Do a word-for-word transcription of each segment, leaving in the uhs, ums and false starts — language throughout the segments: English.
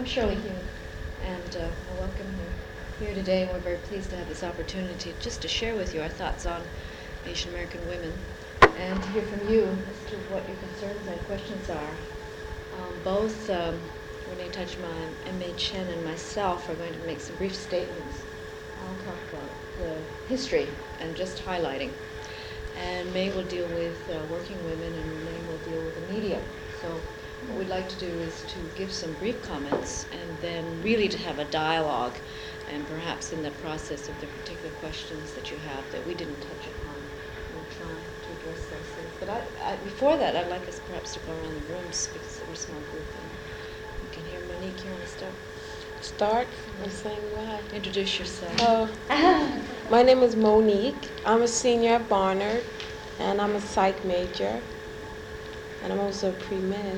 I'm Shirley Hume, and uh, I welcome you here today. And we're very pleased to have this opportunity just to share with you our thoughts on Asian American women and to hear from you as to what your concerns and questions are. Um, both um, Renee Tajma, Emma Chen, and myself are going to make some brief statements. I'll talk about the history and just highlighting. And May will deal with uh, working women, and Renee will deal with the media. So what we'd like to do is to give some brief comments and then really to have a dialogue, and perhaps in the process of the particular questions that you have that we didn't touch upon, we'll try to address those things. But I, I, before that, I'd like us perhaps to go around the rooms because we're a small group. And you can hear Monique. You want to start? Start by saying what? Introduce yourself. Oh, my name is Monique. I'm a senior at Barnard, and I'm a psych major, and I'm also a pre-med.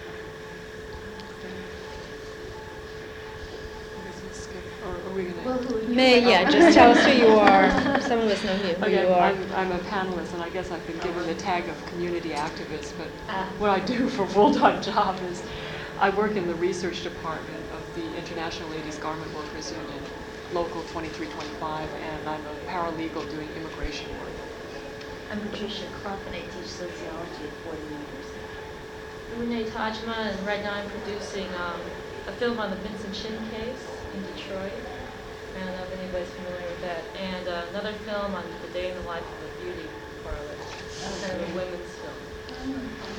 Well, May, yeah, just tell us who you are. Some of us know you, who okay, you are. I'm, I'm a panelist, and I guess I've been given the tag of community activist, but what I do for a full-time job is I work in the research department of the International Ladies Garment Workers Union, Local twenty-three twenty-five, and I'm a paralegal doing immigration work. I'm Patricia Clough, and I teach sociology at Fordham University. I'm Renee Tajma, and right now I'm producing um, a film on the Vincent Chin case in Detroit. I don't know if anybody's familiar with that. And uh, another film on the day in the life of a beauty parlor, kind of a women's film.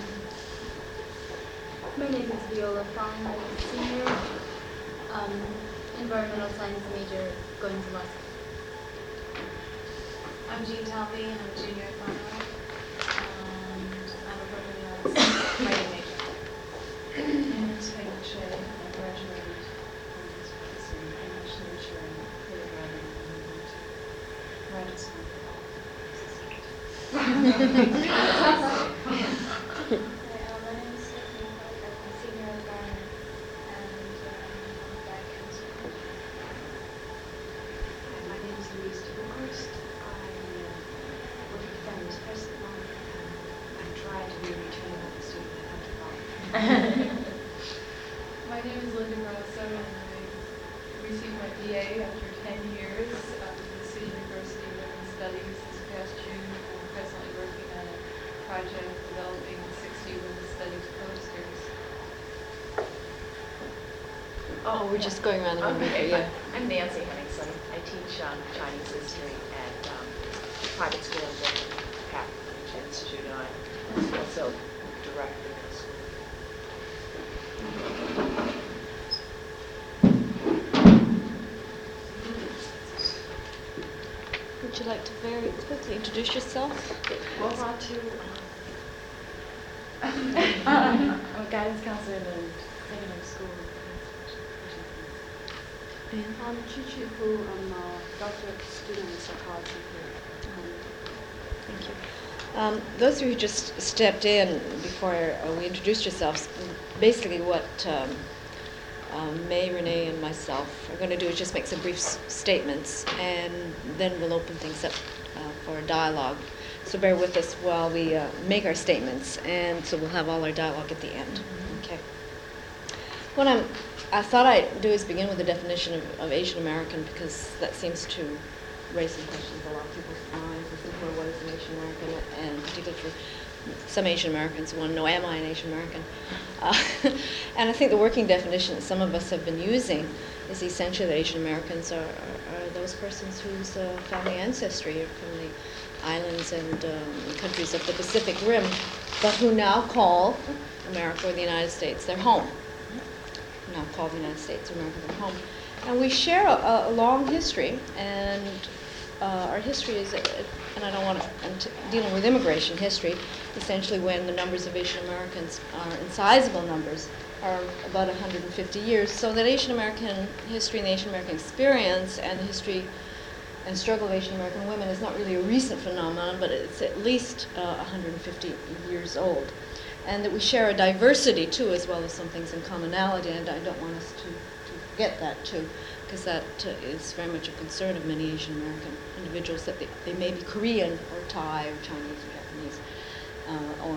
My name is Viola Fong. I'm a senior um, environmental science major going to law school. I'm Jean Talby, and I'm a junior at Barnard. And I'm a performing arts writing major. My name is Heidi Che. I graduated from this class in English literature and creative writing and moved to graduate school for politics. Hi, uh, my name is Stephanie Clark. I'm a senior at Barnard, and um, I'm a back counsel. Hi, my name is Louise DeBoerst. I uh, work at the Feminist Press at Barnard, and I try to be a returning student at Hunter College. My name is Linda Grosso, and I received my B A after ten years um, at the City University of Women's Studies this past June. I'm presently working on a project developing sixty women's studies posters. Oh, we're just going around the room. Okay, Yeah. I'm Nancy Henningsen. I teach um, Chinese history at um, private school in Brooklyn, Pat Institute, and I'm also director of the school. Would you like to very quickly introduce yourself? Well, on to I'm a guidance counselor in the secondary school. I'm Chi Chi Hu. I'm a doctorate student in psychology here. Thank you. Um, those of you who just stepped in before uh, we introduced yourselves, basically what um, um, May, Renee, and myself are going to do is just make some brief s- statements, and then we'll open things up uh, for a dialogue. So bear with us while we uh, make our statements, and so we'll have all our dialogue at the end. Mm-hmm. Okay. What I'm, I thought I'd do is begin with the definition of, of Asian American, because that seems to raise some questions in a lot of people's minds as to what is an Asian American, and particularly for some Asian Americans who want to know, am I an Asian American? Uh, and I think the working definition that some of us have been using is essentially that Asian Americans are, are, are those persons whose uh, family ancestry are from the islands and um, countries of the Pacific Rim, but who now call America or the United States their home. Now call the United States or America their home. And we share a, a long history, and uh, our history is, uh, and I don't want to, I'm t- dealing with immigration history, essentially when the numbers of Asian Americans are in sizable numbers, are about one hundred fifty years. So that Asian American history and the Asian American experience and the history and struggle of Asian American women is not really a recent phenomenon, but it's at least uh, one hundred fifty years old. And that we share a diversity, too, as well as some things in commonality, and I don't want us to, to forget that, too, because that uh, is very much a concern of many Asian American individuals, that they, they may be Korean or Thai or Chinese or Japanese uh, or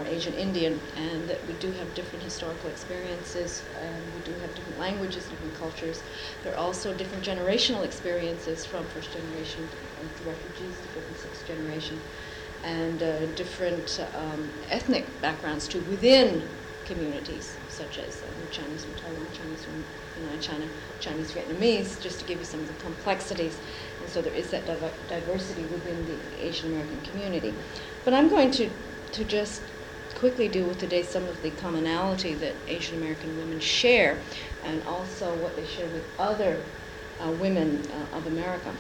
Asian Indian, and that we do have different historical experiences, and we do have different languages, different cultures. There are also different generational experiences from first generation of the refugees to fifth and sixth generation, and uh, different um, ethnic backgrounds too within communities, such as uh, Chinese from Taiwan, Chinese from United China, Chinese Vietnamese, just to give you some of the complexities. And so there is that div diversity within the Asian American community. But I'm going to, to just quickly deal with today some of the commonality that Asian American women share, and also what they share with other uh, women uh, of America.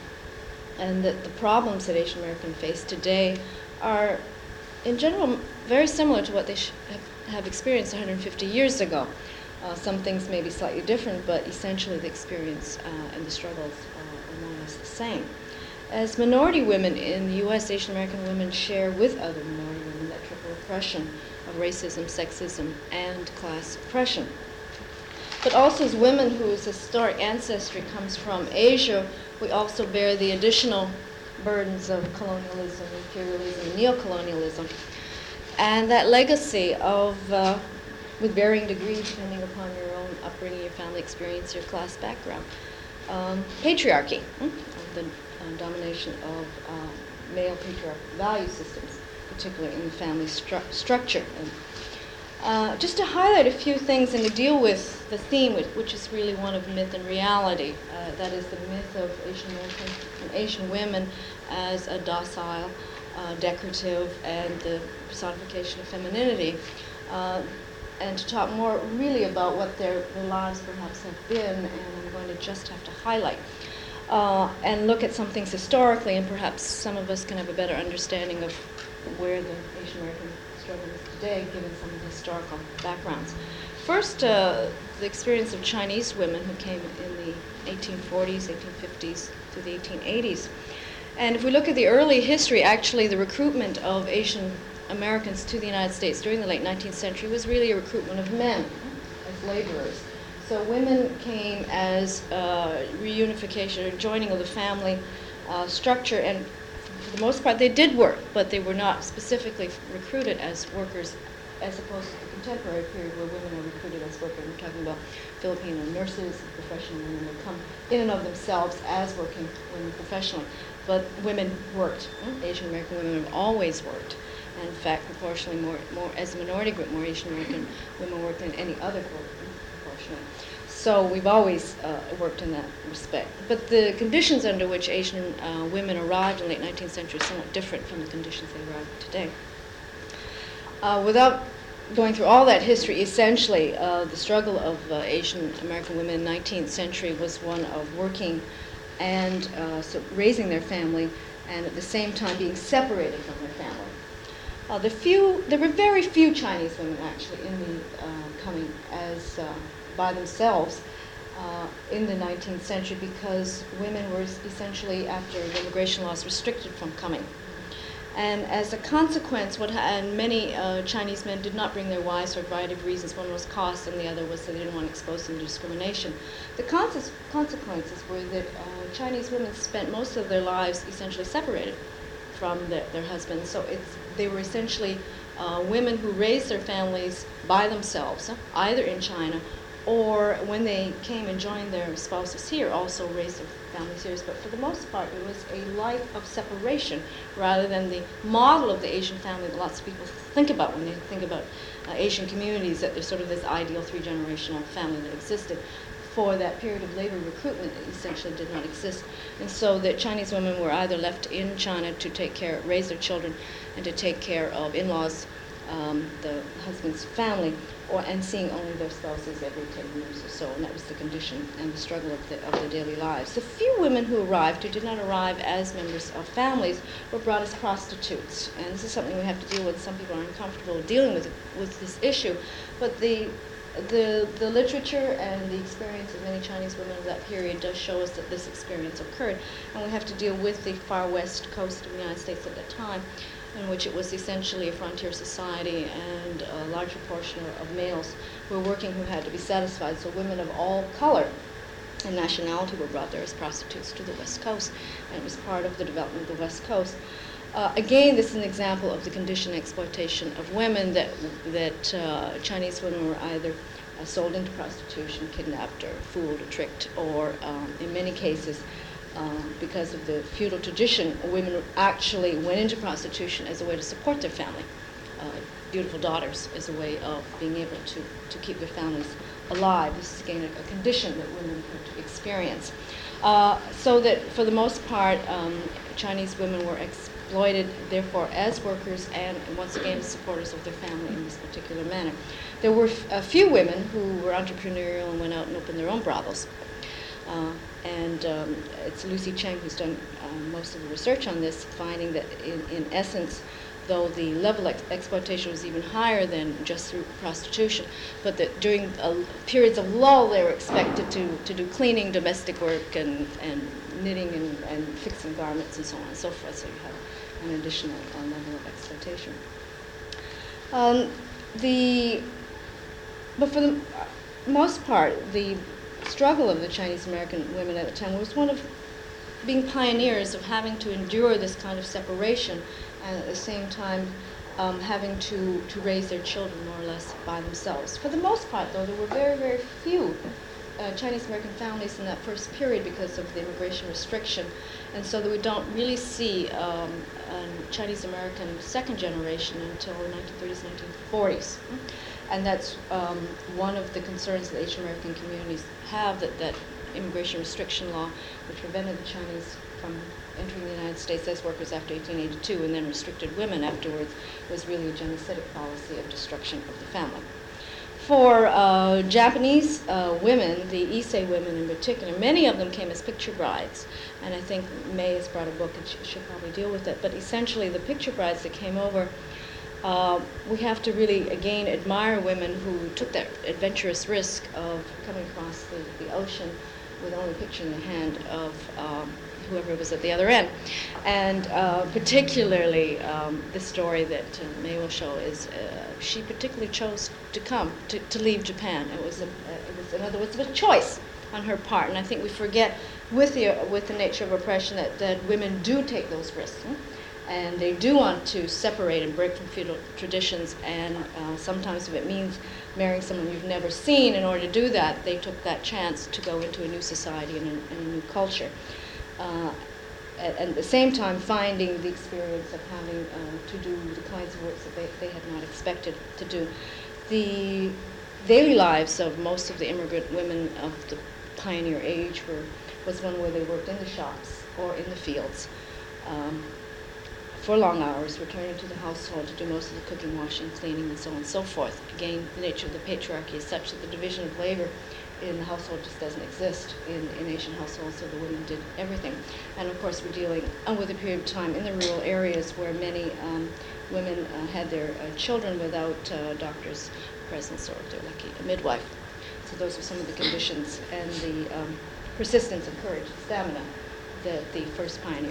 And that the problems that Asian Americans face today are, in general, very similar to what they sh have, have experienced one hundred fifty years ago. Uh, some things may be slightly different, but essentially the experience uh, and the struggles are more or less the same. As minority women in the U S, Asian American women share with other minority women that triple oppression of racism, sexism, and class oppression. But also as women whose historic ancestry comes from Asia, we also bear the additional burdens of colonialism, imperialism, and neocolonialism. And that legacy of, uh, with varying degrees depending upon your own upbringing, your family experience, your class background. Um, patriarchy, hmm? the uh, domination of uh, male patriarchal value systems, particularly in the family stru structure. And, uh, just to highlight a few things and to deal with the theme, which, which is really one of myth and reality. Uh, that is the myth of Asian American and Asian women as a docile, uh, decorative, and the personification of femininity. Uh, and to talk more really about what their, their lives perhaps have been, and I'm going to just have to highlight. Uh, and look at some things historically, and perhaps some of us can have a better understanding of where the Asian American struggle is today, given some of the historical backgrounds. First, uh, the experience of Chinese women who came in the eighteen forties, eighteen fifties, to the eighteen eighties. And if we look at the early history, actually the recruitment of Asian Americans to the United States during the late nineteenth century was really a recruitment of men as laborers. So women came as uh, reunification or joining of the family uh, structure, and for the most part they did work, but they were not specifically recruited as workers as opposed to the contemporary period where women are recruited as workers. We're talking about Filipino nurses, professional women would come in and of themselves as working women professionally. But women worked. Asian American women have always worked. And in fact, proportionally more, more as a minority group, more Asian American women worked than any other group, proportionally. So we've always uh, worked in that respect. But the conditions under which Asian uh, women arrived in the late nineteenth century are somewhat different from the conditions they arrive today. Uh, without going through all that history, essentially, uh, the struggle of uh, Asian American women in the nineteenth century was one of working and uh, so raising their family, and at the same time being separated from their family. Uh, the few, there were very few Chinese women actually in the uh, coming as uh, by themselves uh, in the nineteenth century, because women were essentially, after the immigration laws, restricted from coming. And as a consequence, what ha and many uh, Chinese men did not bring their wives for a variety of reasons. One was cost, and the other was that they didn't want to expose them to discrimination. The conse consequences were that uh, Chinese women spent most of their lives essentially separated from their, their husbands. So it's, they were essentially uh, women who raised their families by themselves, either in China or when they came and joined their spouses here, also raised their families here. But for the most part, it was a life of separation rather than the model of the Asian family that lots of people think about when they think about uh, Asian communities, that there's sort of this ideal three-generational family that existed. For that period of labor recruitment, it essentially did not exist. And so the Chinese women were either left in China to take care, raise their children, and to take care of in-laws, um, the husband's family, or and seeing only their spouses every ten years or so. And that was the condition and the struggle of the, of the daily lives. The few women who arrived, who did not arrive as members of families, were brought as prostitutes. And this is something we have to deal with. Some people are uncomfortable dealing with, with this issue. But the The, the literature and the experience of many Chinese women of that period does show us that this experience occurred. And we have to deal with the far west coast of the United States at that time, in which it was essentially a frontier society, and a large proportion of males who were working who had to be satisfied. So women of all color and nationality were brought there as prostitutes to the west coast, and it was part of the development of the west coast. Uh, again, this is an example of the conditioned exploitation of women, that, that uh, Chinese women were either uh, sold into prostitution, kidnapped, or fooled, or tricked, or um, in many cases, uh, because of the feudal tradition, women actually went into prostitution as a way to support their family. Uh, beautiful daughters as a way of being able to, to keep their families alive. This is again a, a condition that women could experience. Uh, so that for the most part, um, Chinese women were exploited, therefore, as workers and once again as supporters of their family in this particular manner. There were f- a few women who were entrepreneurial and went out and opened their own brothels. Uh, and um, it's Lucy Cheng who's done uh, most of the research on this, finding that in, in essence, though the level of ex- exploitation was even higher than just through prostitution, but that during uh, periods of lull they were expected to, to do cleaning, domestic work, and, and knitting and, and fixing garments and so on and so forth, so you have an additional uh, level of exploitation. Um, the, but for the most part, the struggle of the Chinese American women at the time was one of being pioneers, of having to endure this kind of separation, and at the same time um, having to, to raise their children more or less by themselves. For the most part, though, there were very, very few uh, Chinese American families in that first period because of the immigration restriction, and so that we don't really see um, a Chinese American second generation until the nineteen thirties, nineteen forties. And that's um, one of the concerns that Asian American communities have, that, that immigration restriction law, which prevented the Chinese from entering the United States as workers after eighteen eighty-two and then restricted women afterwards, was really a genocidal policy of destruction of the family. For uh, Japanese uh, women, the Issei women in particular, many of them came as picture brides, and I think May has brought a book and she should probably deal with it, but essentially the picture brides that came over, uh, we have to really again admire women who took that adventurous risk of coming across the, the ocean with only a picture in the hand of um, whoever was at the other end. And uh, particularly um, the story that uh, May will show is uh, she particularly chose to come, to, to leave Japan. It was, a, uh, it was, in other words, a choice on her part. And I think we forget with the, uh, with the nature of oppression that, that women do take those risks. Hmm? And they do want to separate and break from feudal traditions, and uh, sometimes if it means marrying someone you've never seen, in order to do that, they took that chance to go into a new society and a, and a new culture. Uh, at, at the same time, finding the experience of having uh, to do the kinds of works that they, they had not expected to do. The daily lives of most of the immigrant women of the pioneer age were, was one where they worked in the shops or in the fields. Um, for long hours, returning to the household to do most of the cooking, washing, cleaning, and so on and so forth. Again, the nature of the patriarchy is such that the division of labor in the household just doesn't exist in, in Asian households, so the women did everything. And of course, we're dealing uh, with a period of time in the rural areas where many um, women uh, had their uh, children without uh, doctor's presence, or if they're lucky, a midwife. So those are some of the conditions and the um, persistence and courage and stamina that the first pioneer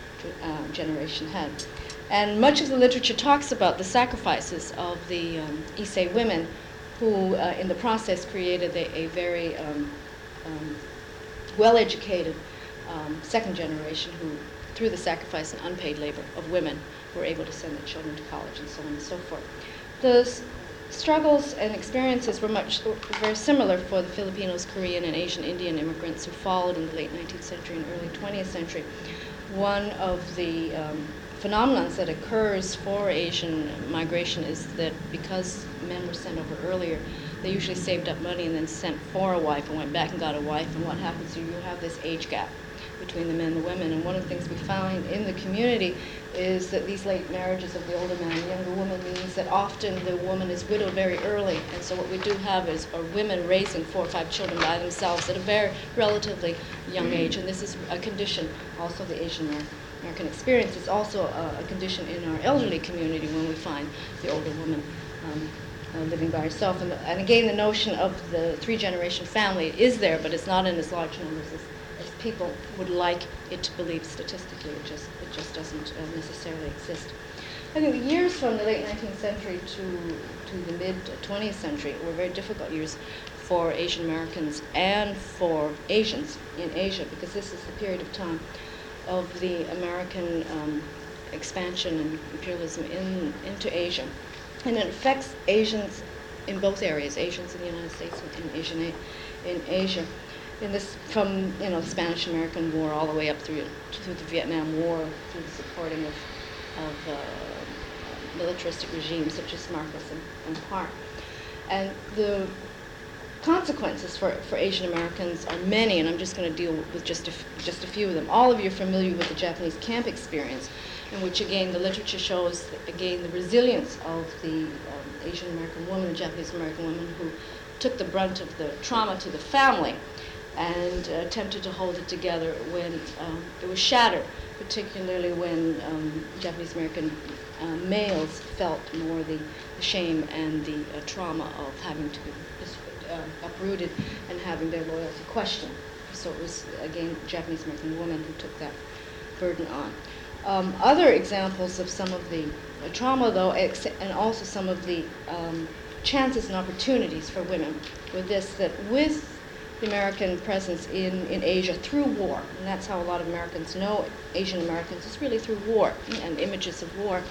Uh, generation had. And much of the literature talks about the sacrifices of the um, Issei women who, uh, in the process, created a, a very um, um, well-educated um, second generation who, through the sacrifice and unpaid labor of women, were able to send their children to college and so on and so forth. The s- struggles and experiences were much were very similar for the Filipinos, Korean, and Asian Indian immigrants who followed in the late nineteenth century and early twentieth century. One of the um, phenomenons that occurs for Asian migration is that because men were sent over earlier, they usually saved up money and then sent for a wife and went back and got a wife. And what happens is you have this age gap between the men and the women. And one of the things we find in the community is that these late marriages of the older man and younger woman means that often the woman is widowed very early. And so what we do have is are women raising four or five children by themselves at a very relatively young age. And this is a condition also the Asian American experience. It's also a, a condition in our elderly community when we find the older woman um, uh, living by herself. And, and again, the notion of the three-generation family is there, but it's not in as large numbers as people would like it to believe statistically. It just it just doesn't uh, necessarily exist. I think the years from the late nineteenth century to to the mid twentieth century were very difficult years for Asian Americans and for Asians in Asia, because this is the period of time of the American um, expansion and imperialism in, into Asia. And it affects Asians in both areas, Asians in the United States and Asian a- in Asia. In this, from you know the Spanish-American War all the way up through through the Vietnam War, through the supporting of, of uh, militaristic regimes such as Marcos and, and Park. And the consequences for, for Asian Americans are many, and I'm just going to deal with just a, f- just a few of them. All of you are familiar with the Japanese camp experience, in which, again, the literature shows, again, the resilience of the um, Asian American woman, the Japanese American woman, who took the brunt of the trauma to the family and uh, attempted to hold it together when um, it was shattered, particularly when um, Japanese American uh, males felt more the, the shame and the uh, trauma of having to be uh, uprooted and having their loyalty questioned. So it was, again, Japanese American women who took that burden on. Um, other examples of some of the uh, trauma, though, ex- and also some of the um, chances and opportunities for women were this, that with the American presence in, in Asia through war, and that's how a lot of Americans know Asian Americans, it's really through war and images of war,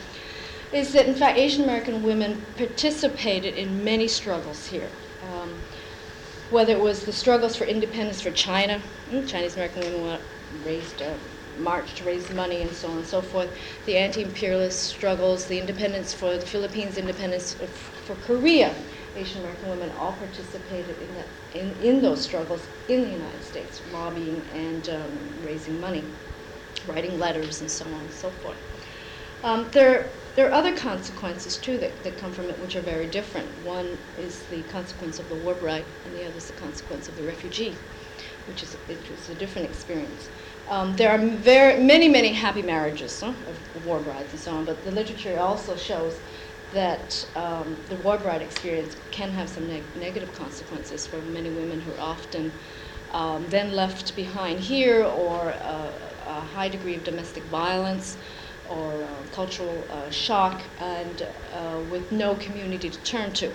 is that in fact Asian American women participated in many struggles here. Um, whether it was the struggles for independence for China, Chinese American women raised, uh, marched to raise money and so on and so forth, the anti-imperialist struggles, the independence for the Philippines, independence f- for Korea. Asian American women all participated in, that, in, in those struggles in the United States, lobbying and um, raising money, writing letters and so on and so forth. Um, there, there are other consequences too that, that come from it which are very different. One is the consequence of the war bride, and the other is the consequence of the refugee, which is, which is a different experience. Um, there are very, many, many happy marriages huh, of war brides and so on, but the literature also shows that um, the war bride experience can have some neg- negative consequences for many women who are often um, then left behind here, or uh, a high degree of domestic violence, or uh, cultural uh, shock, and uh, with no community to turn to.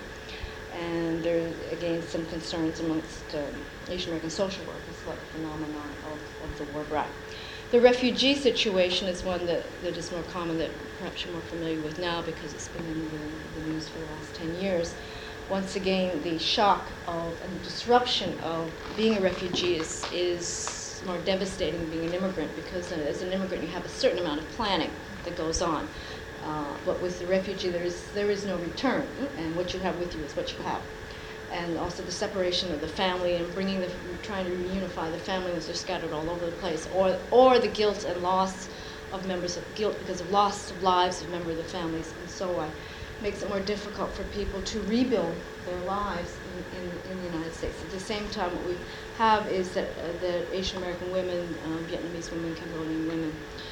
And there are, again, some concerns amongst um, Asian American social workers about the phenomenon of, of the war bride. The refugee situation is one that, that is more common, that perhaps you're more familiar with now because it's been in the, the news for the last ten years. Once again, the shock of and the disruption of being a refugee is, is more devastating than being an immigrant, because uh, as an immigrant you have a certain amount of planning that goes on. Uh, but with the refugee there is, there is no return, and what you have with you is what you have. And also the separation of the family and bringing the, trying to reunify the family as they're scattered all over the place, or or the guilt and loss of members of guilt because of loss of lives of members of the families and so on, makes it more difficult for people to rebuild their lives in, in, in the United States. At the same time, what we have is that uh, the Asian American women, uh, Vietnamese women, Cambodian women,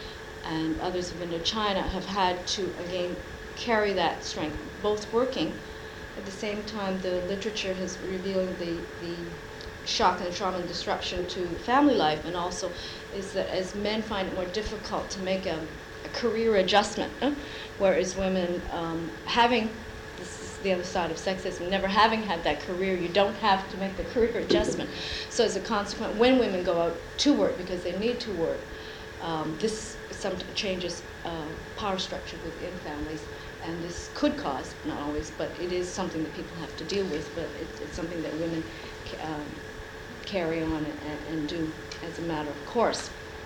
and others who've been to China have had to again carry that strength, both working. At the same time, the literature has revealed the, the shock and trauma and disruption to family life, and also is that as men find it more difficult to make a, a career adjustment, uh, whereas women um, having, this is the other side of sexism, never having had that career, you don't have to make the career adjustment. So as a consequence, when women go out to work because they need to work, um, this sometimes changes uh, power structure within families. And this could cause, not always, but it is something that people have to deal with, but it, it's something that women ca- um, carry on and, and do as a matter of course.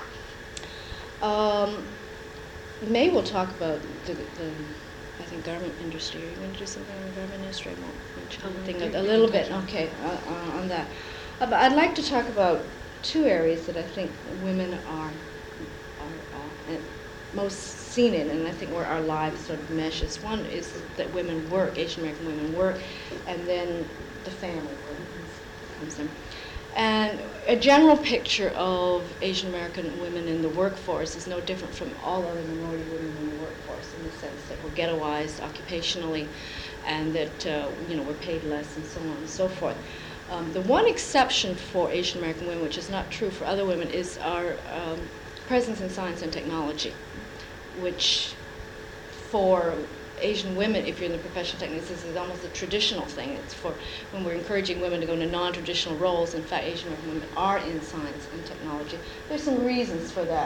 Um, May will talk about the, the, I think, garment industry. Are you going to do something on the garment industry? I won't mention Um, anything, you a, a can little touch bit, on okay, uh, uh, on that. Uh, but I'd like to talk about two areas that I think women are, are uh, most seen in, and I think where our lives sort of meshes. One is that women work, Asian American women work, and then the family work comes in. And a general picture of Asian American women in the workforce is no different from all other minority women in the workforce, in the sense that we're ghettoized occupationally, and that uh, you know we're paid less, and so on and so forth. Um, the one exception for Asian American women, which is not true for other women, is our um, presence in science and technology, which for Asian women, if you're in the professional techniques, this is almost a traditional thing. It's for when we're encouraging women to go into non-traditional roles. In fact, Asian American women are in science and technology. There's some reasons for that.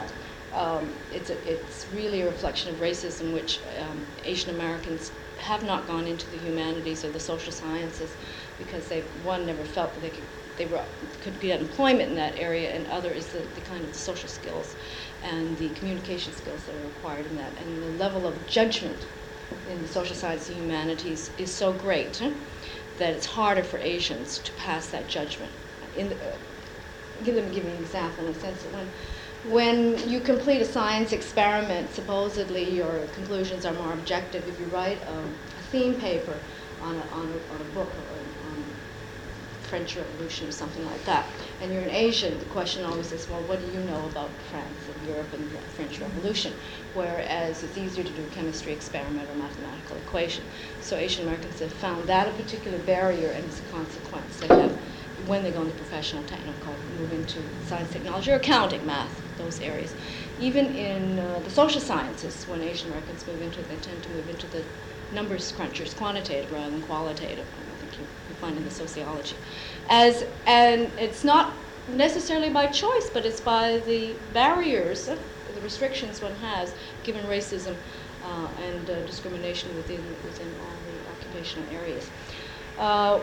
um, it's, a, it's really a reflection of racism, which um, Asian Americans have not gone into the humanities or the social sciences because they, one, never felt that they could, they were, could get employment in that area, and other is the, the kind of social skills and the communication skills that are required in that. And the level of judgment in the social sciences and humanities is so great huh, that it's harder for Asians to pass that judgment. In the, uh, give them give you an example in the sense that when when you complete a science experiment, supposedly your conclusions are more objective. If you write um, a theme paper on a, on a, on a book or on French Revolution or something like that, and you're an Asian, the question always is, well, what do you know about France and Europe and the French Revolution? Whereas it's easier to do a chemistry experiment or mathematical equation. So Asian Americans have found that a particular barrier, and as a consequence, they have, when they go into professional technical, move into science, technology, or accounting, math, those areas. Even in uh, the social sciences, when Asian Americans move into it, they tend to move into the numbers crunchers, quantitative rather than qualitative. I think you, you find in the sociology. As, and it's not necessarily by choice, but it's by the barriers, uh, the restrictions one has, given racism uh, and uh, discrimination within, within all the occupational areas. Uh,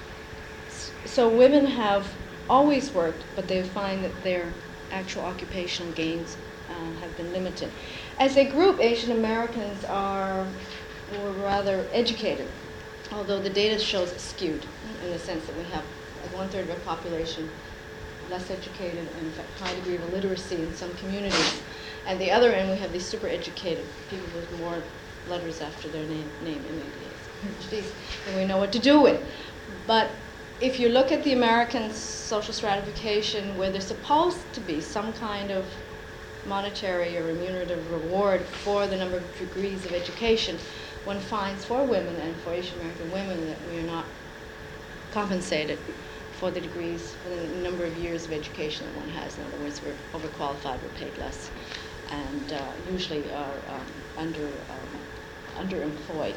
So women have always worked, but they find that their actual occupational gains uh, have been limited. As a group, Asian Americans are were rather educated, although the data shows it's skewed in the sense that we have like one third of our population less educated and in fact high degree of illiteracy in some communities. At the other end, we have these super educated people with more letters after their name, name M A Ds, and we know what to do with. But if you look at the American social stratification, where there's supposed to be some kind of monetary or remunerative reward for the number of degrees of education, one finds for women and for Asian American women that we are not compensated for the degrees, for the number of years of education that one has. In other words, we're overqualified, we're paid less, and uh, usually are um, under, um, underemployed.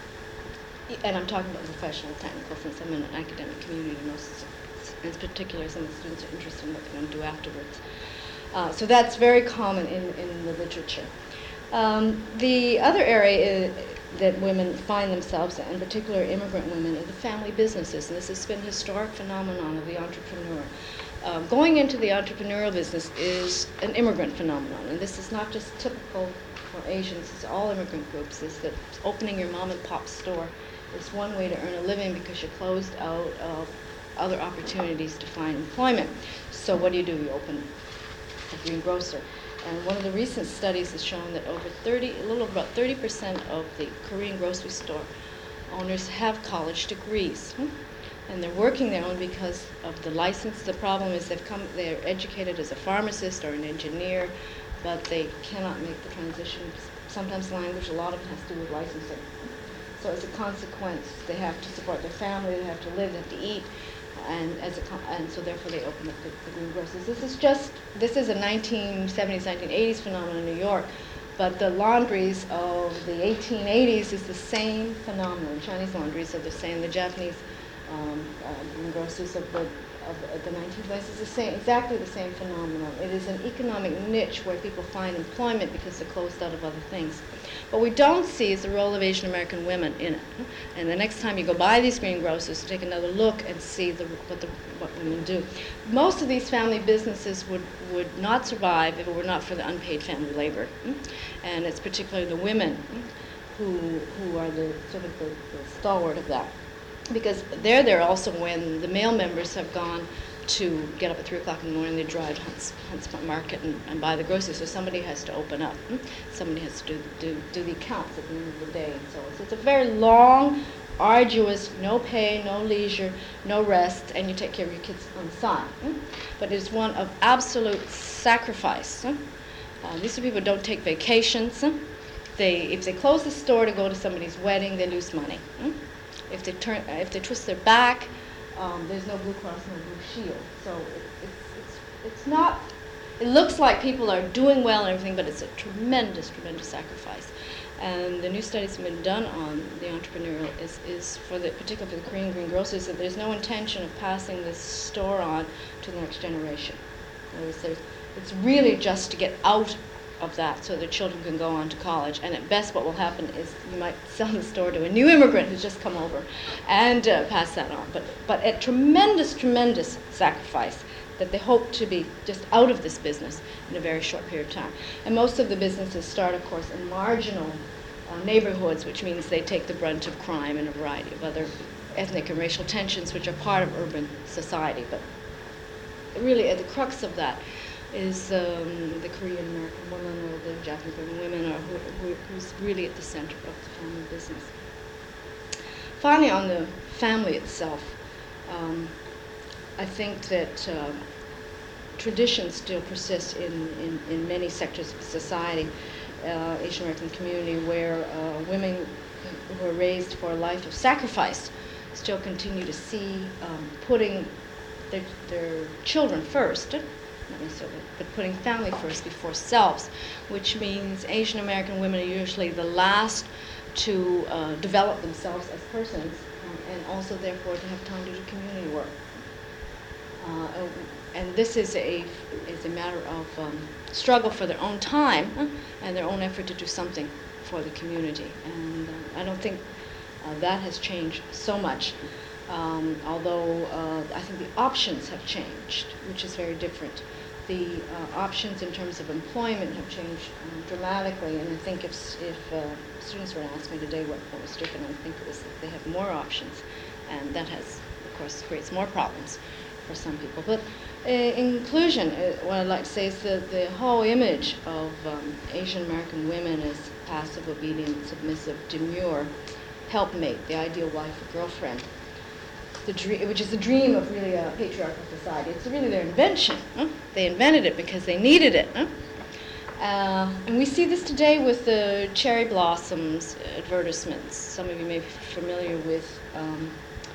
And I'm talking about professional, technical, since I'm in an academic community, most, in particular, some of the students are interested in what they're going to do afterwards. Uh, so that's very common in, in the literature. Um, the other area is, that women find themselves, in particular immigrant women, are the family businesses. And this has been a historic phenomenon of the entrepreneur. Uh, going into the entrepreneurial business is an immigrant phenomenon. And this is not just typical for Asians, it's all immigrant groups, is that opening your mom and pop store is one way to earn a living because you're closed out of other opportunities to find employment. So what do you do? You open a greengrocer. And one of the recent studies has shown that over thirty, a little about thirty percent of the Korean grocery store owners have college degrees. Hmm? And they're working there only because of the license. The problem is they've come, they're educated as a pharmacist or an engineer, but they cannot make the transition. Sometimes language, a lot of it has to do with licensing. So as a consequence, they have to support their family, they have to live, they have to eat, and as a con and so therefore they open up the, the greengrocers. This is just, this is a nineteen seventies, nineteen eighties phenomenon in New York, but the laundries of the eighteen eighties is the same phenomenon. Chinese laundries are the same. The Japanese um, uh, greengrocers of the of the nineteen twenties is the same, exactly the same phenomenon. It is an economic niche where people find employment because they're closed out of other things. What we don't see is the role of Asian American women in it. And the next time you go by these greengrocers, take another look and see the, what, the, what women do. Most of these family businesses would, would not survive if it were not for the unpaid family labor. And it's particularly the women who, who are the sort of the, the stalwart of that. Because they're there also when the male members have gone to get up at three o'clock in the morning, they drive to Hunts, Hunts Market and, and buy the groceries. So somebody has to open up. Somebody has to do, do, do the accounts at the end of the day and so on. So it's a very long, arduous, no pay, no leisure, no rest, and you take care of your kids on the side. But it's one of absolute sacrifice. Uh, these are people who don't take vacations. They, if they close the store to go to somebody's wedding, they lose money. If they turn, uh, if they twist their back, um, there's no Blue Cross, no Blue Shield. So it, it's, it's, it's not. It looks like people are doing well and everything, but it's a tremendous, tremendous sacrifice. And the new studies have been done on the entrepreneurial is, is for the, particularly for the Korean greengrocers, that there's no intention of passing this store on to the next generation. In other words, there's, it's really just to get out of that so their children can go on to college. And at best what will happen is you might sell the store to a new immigrant who's just come over and uh, pass that on. But, but at tremendous, tremendous sacrifice that they hope to be just out of this business in a very short period of time. And most of the businesses start, of course, in marginal uh, neighborhoods, which means they take the brunt of crime and a variety of other ethnic and racial tensions which are part of urban society. But really at the crux of that is um, the Korean American woman or the Japanese American women, or who, who, who's really at the center of the family business. Finally, on the family itself, um, I think that uh, traditions still persist in, in, in many sectors of society, uh, Asian American community, where uh, women who are raised for a life of sacrifice still continue to see um, putting their, their children first, not necessarily, but putting family first before selves, which means Asian American women are usually the last to uh, develop themselves as persons, um, and also therefore to have time to do community work. Uh, and this is a is a matter of um, struggle for their own time huh, and their own effort to do something for the community. And uh, I don't think uh, that has changed so much, um, although uh, I think the options have changed, which is very different. The uh, options in terms of employment have changed um, dramatically, and I think if, if uh, students were to ask me today what, what was different, I think it was that they have more options, and that has, of course, creates more problems for some people. But uh, in conclusion, uh, what I'd like to say is that the whole image of um, Asian American women as passive, obedient, submissive, demure, helpmate, the ideal wife or girlfriend, the dream, which is the dream of really a patriarchal society. It's really their invention. Huh? They invented it because they needed it. Huh? Uh, and we see this today with the cherry blossoms advertisements. Some of you may be familiar with, um,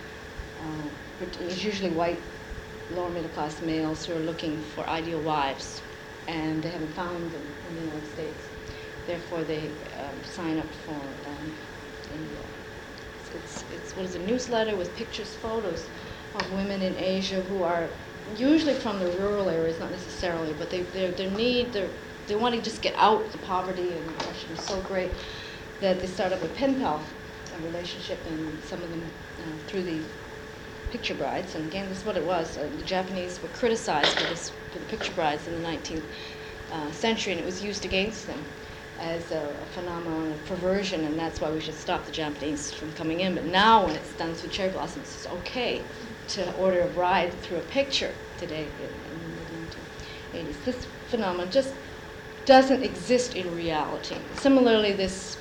uh, it's usually white, lower middle class males who are looking for ideal wives, and they haven't found them in the United States. Therefore, they um, sign up for um, India. It's, it's what is a newsletter with pictures, photos of women in Asia who are usually from the rural areas, not necessarily, but they their their need they they want to just get out. The poverty and oppression is so great that they start up a pen pal a relationship, and some of them uh, through the picture brides. And again, this is what it was. Uh, the Japanese were criticized for this for the picture brides in the nineteenth uh, century, and it was used against them as a, a phenomenon of perversion, and that's why we should stop the Japanese from coming in. But now, when it's done through cherry blossoms, it's okay to order a bride through a picture today in, in the mid nineteen eighties. This phenomenon just doesn't exist in reality. Similarly, this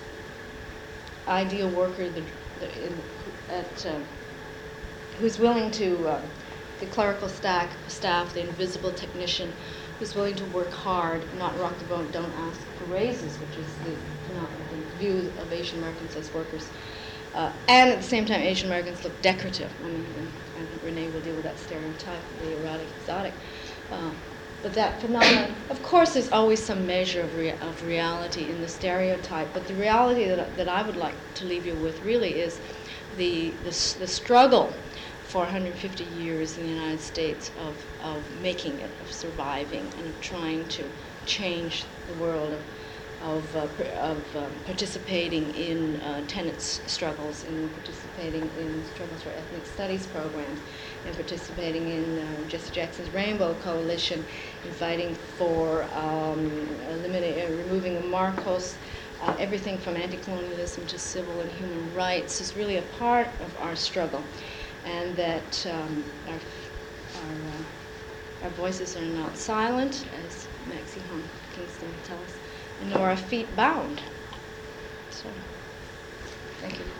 ideal worker the, the, in, at, uh, who's willing to, uh, the clerical stack, staff, the invisible technician, who's willing to work hard, not rock the boat, don't ask for raises, which is the, not the view of Asian Americans as workers. Uh, and at the same time, Asian Americans look decorative. I mean, I think Renee will deal with that stereotype, the erotic, exotic. Uh, but that phenomenon, of course, there's always some measure of, rea of reality in the stereotype, but the reality that, that I would like to leave you with really is the, the, the struggle for one hundred fifty years in the United States of, of making it, of surviving, and of trying to change the world, of, of, uh, of uh, participating in uh, tenants' struggles, and participating in struggles for ethnic studies programs, and participating in uh, Jesse Jackson's Rainbow Coalition, and fighting for um, eliminating, uh, removing the Marcos. Uh, everything from anti-colonialism to civil and human rights is really a part of our struggle. And that um, our, our, uh, our voices are not silent, as Maxie Hong Kingston tells us, and nor our feet bound. So, thank you.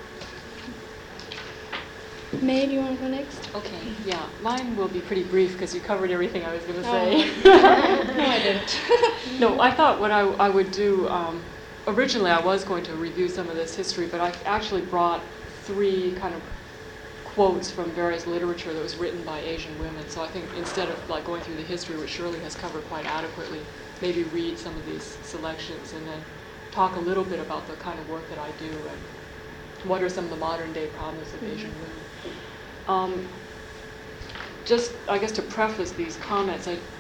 May, do you want to go next? Okay, yeah. Mine will be pretty brief because you covered everything I was going to say. No, I didn't. No, I thought what I, I would do, um, originally I was going to review some of this history, but I actually brought three kind of quotes from various literature that was written by Asian women. So I think instead of like going through the history, which Shirley has covered quite adequately, maybe read some of these selections and then talk a little bit about the kind of work that I do and what are some of the modern day problems of mm-hmm. Asian women. Um, just, I guess to preface these comments, I,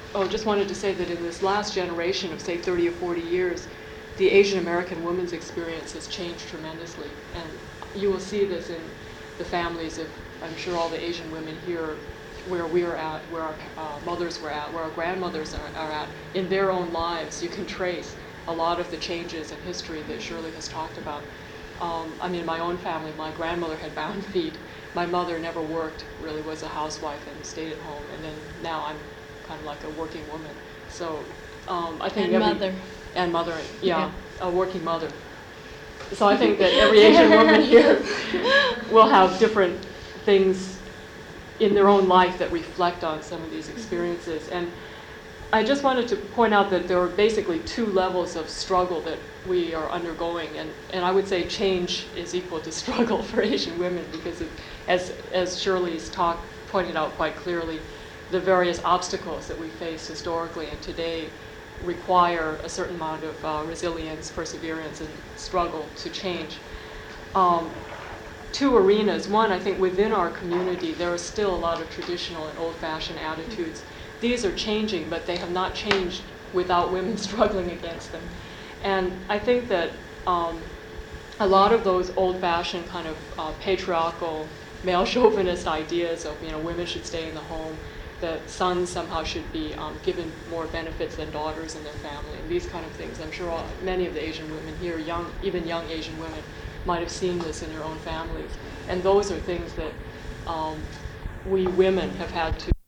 oh, just wanted to say that in this last generation of, say, thirty or forty years, the Asian American woman's experience has changed tremendously. And you will see this in the families of, I'm sure, all the Asian women here, where we are at, where our uh, mothers were at, where our grandmothers are, are at, in their own lives. You can trace a lot of the changes in history that Shirley has talked about. Um, I mean, in my own family, my grandmother had bound feet. My mother never worked, really was a housewife and stayed at home. And then now I'm kind of like a working woman. So um, I think And every, mother. And mother, yeah, yeah, a working mother. So I think that every Asian woman here will have different things in their own life that reflect on some of these experiences. And I just wanted to point out that there are basically two levels of struggle that we are undergoing, and, and I would say change is equal to struggle for Asian women, because it, as, as Shirley's talk pointed out quite clearly, the various obstacles that we face historically and today require a certain amount of uh, resilience, perseverance, and struggle to change. Um, two arenas. One, I think within our community, there are still a lot of traditional and old-fashioned attitudes. These are changing, but they have not changed without women struggling against them. And I think that um, a lot of those old-fashioned kind of uh, patriarchal, male chauvinist ideas of, you know, women should stay in the home, that sons somehow should be um, given more benefits than daughters in their family, and these kind of things. I'm sure all, many of the Asian women here, young, even young Asian women, might have seen this in their own families. And those are things that um, we women have had to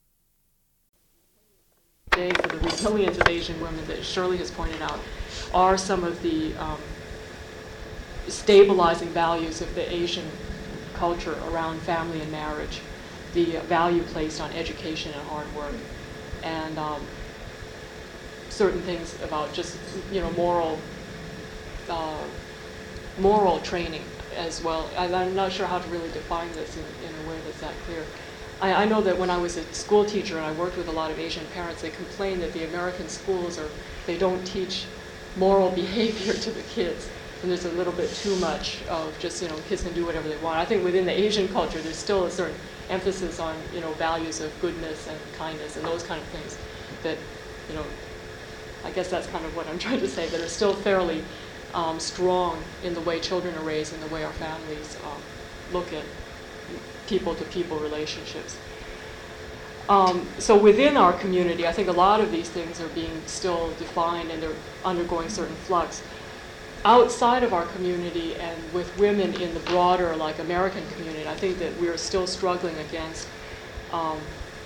today, for the resilience of Asian women that Shirley has pointed out, are some of the um, stabilizing values of the Asian culture around family and marriage, the value placed on education and hard work, and um, certain things about just, you know, moral uh, moral training as well. I, I'm not sure how to really define this in, in a way that's that clear. I, I know that when I was a school teacher and I worked with a lot of Asian parents, they complained that the American schools are, they don't teach moral behavior to the kids. And there's a little bit too much of just, you know, kids can do whatever they want. I think within the Asian culture, there's still a certain emphasis on, you know, values of goodness and kindness and those kind of things that, you know, I guess that's kind of what I'm trying to say, that are still fairly um, strong in the way children are raised and the way our families um, look at people-to-people relationships. Um, so within our community, I think a lot of these things are being still defined and they're undergoing certain flux. Outside of our community and with women in the broader, like, American community, I think that we're still struggling against um,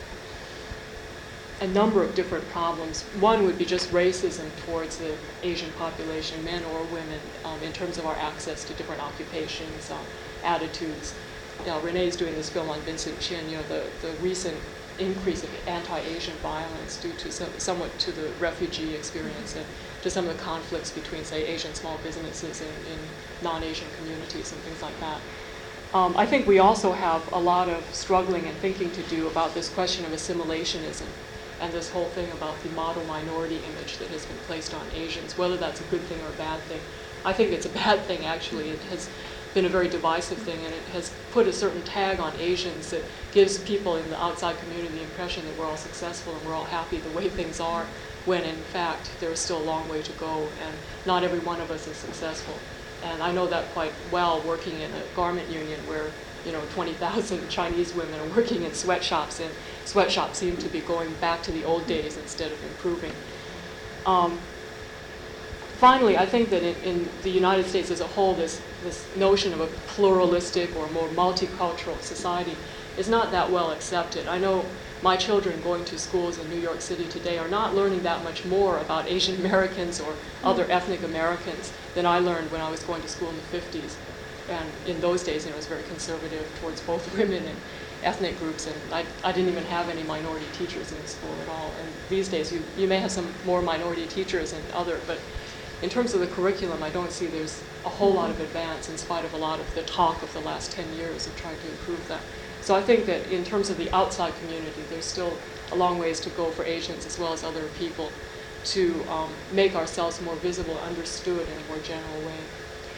a number of different problems. One would be just racism towards the Asian population, men or women, um, in terms of our access to different occupations, um, attitudes. You know, Renee's doing this film on Vincent Chin, you know, the, the recent increase of anti-Asian violence due to some, somewhat to the refugee experience and to some of the conflicts between, say, Asian small businesses and in non-Asian communities and things like that. Um, I think we also have a lot of struggling and thinking to do about this question of assimilationism and this whole thing about the model minority image that has been placed on Asians, whether that's a good thing or a bad thing. I think it's a bad thing, actually. It has been a very divisive thing, and it has put a certain tag on Asians that gives people in the outside community the impression that we're all successful and we're all happy the way things are, when in fact there is still a long way to go, and not every one of us is successful. And I know that quite well, working in a garment union where, you know, twenty thousand Chinese women are working in sweatshops, and sweatshops seem to be going back to the old days instead of improving. Um, Finally, I think that in, in the United States as a whole, this, this notion of a pluralistic or more multicultural society is not that well accepted. I know my children going to schools in New York City today are not learning that much more about Asian Americans or other ethnic Americans than I learned when I was going to school in the fifties. And in those days, you know, it was very conservative towards both women and ethnic groups, and I, I didn't even have any minority teachers in the school at all. And these days, you, you may have some more minority teachers and other, but in terms of the curriculum, I don't see there's a whole lot of advance in spite of a lot of the talk of the last ten years of trying to improve that. So I think that in terms of the outside community, there's still a long ways to go for Asians as well as other people to um, make ourselves more visible, understood in a more general way.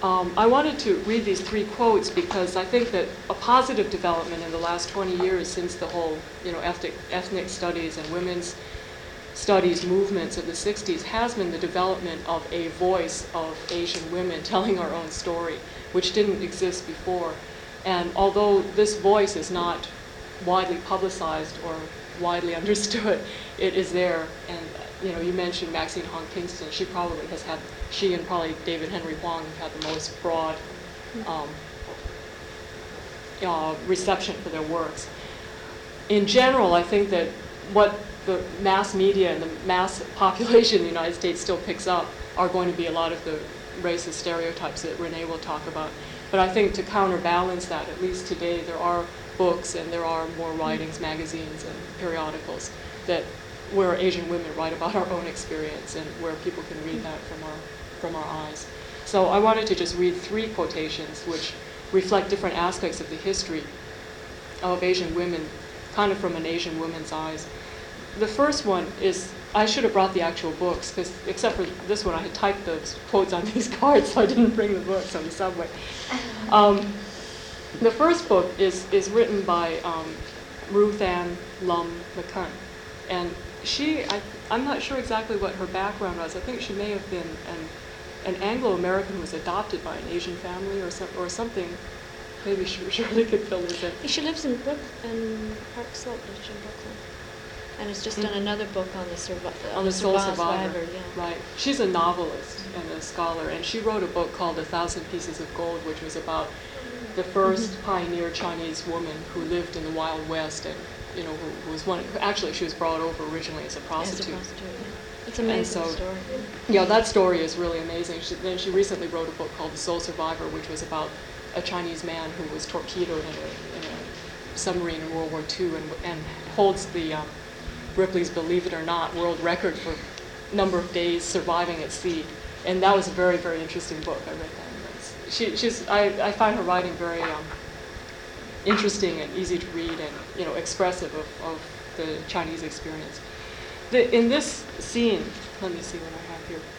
Um, I wanted to read these three quotes because I think that a positive development in the last twenty years since the whole, you know, ethnic, ethnic studies and women's studies movements of the sixties has been the development of a voice of Asian women telling our own story, which didn't exist before. And although this voice is not widely publicized or widely understood, it is there. And you know, you mentioned Maxine Hong Kingston. She probably has had, she and probably David Henry Hwang have had the most broad um, uh, reception for their works. In general, I think that what the mass media and the mass population in the United States still picks up are going to be a lot of the racist stereotypes that Renee will talk about. But I think to counterbalance that, at least today, there are books and there are more writings, magazines and periodicals that where Asian women write about our own experience and where people can read that from our, from our eyes. So I wanted to just read three quotations which reflect different aspects of the history of Asian women, kind of from an Asian woman's eyes. The first one is, I should have brought the actual books, because except for this one, I had typed those quotes on these cards, so I didn't bring the books on the subway. Um, the first book is, is written by um, Ruth Ann Lum McCunn. And she, I, I'm not sure exactly what her background was. I think she may have been an, an Anglo-American who was adopted by an Asian family or, so, or something. Maybe Shirley could fill this in. She lives in Brook, in Park Slope, in Brooklyn. And has just done another book on the, survi on on the the soul survivor. survivor. Yeah. Right. She's a novelist and a scholar, and she wrote a book called A Thousand Pieces of Gold, which was about the first mm-hmm. pioneer Chinese woman who lived in the Wild West, and you know, who, who was one. Actually, she was brought over originally as a prostitute. As a prostitute. Yeah. It's an amazing so, story. Yeah, that story is really amazing. She, then she recently wrote a book called The Soul Survivor, which was about a Chinese man who was torpedoed in a, in a submarine in World War Two and, and holds the um, Ripley's Believe It or Not world record for number of days surviving at sea. And that was a very, very interesting book. I read that. She, she's, I, I find her writing very um, interesting and easy to read and you know, expressive of, of the Chinese experience. The, in this scene, let me see what I have here.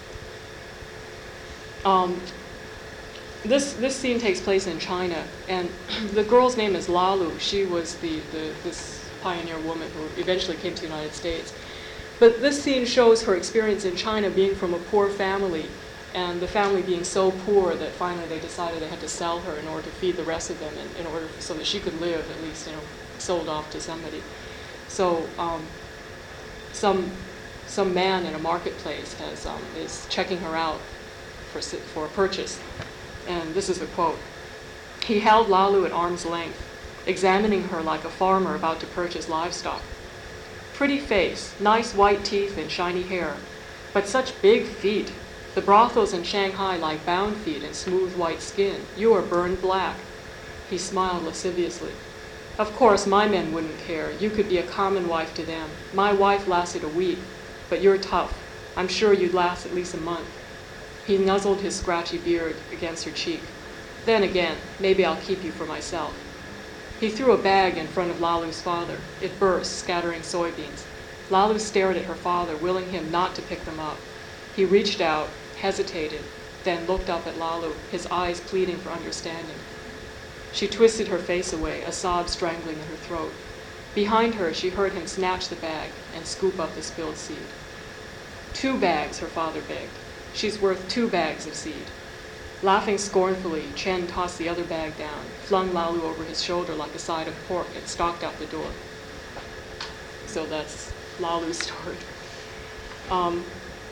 Um, this, this scene takes place in China, and the girl's name is Lalu. She was the, the, this pioneer woman who eventually came to the United States. But this scene shows her experience in China being from a poor family, and the family being so poor that finally they decided they had to sell her in order to feed the rest of them, and in order so that she could live, at least, you know, sold off to somebody. So um, some some man in a marketplace has um, is checking her out for for a purchase, and this is a quote. He held Lalu at arm's length, examining her like a farmer about to purchase livestock. Pretty face, nice white teeth and shiny hair, but such big feet. The brothels in Shanghai like bound feet and smooth white skin. You are burned black. He smiled lasciviously. Of course, my men wouldn't care. You could be a common wife to them. My wife lasted a week, but you're tough. I'm sure you'd last at least a month. He nuzzled his scratchy beard against her cheek. Then again, maybe I'll keep you for myself. He threw a bag in front of Lalu's father. It burst, scattering soybeans. Lalu stared at her father, willing him not to pick them up. He reached out, hesitated, then looked up at Lalu, his eyes pleading for understanding. She twisted her face away, a sob strangling in her throat. Behind her, she heard him snatch the bag and scoop up the spilled seed. Two bags, her father begged. She's worth two bags of seed. Laughing scornfully, Chen tossed the other bag down, flung Lalu over his shoulder like a side of pork, and stalked out the door. So that's Lalu's story. Um,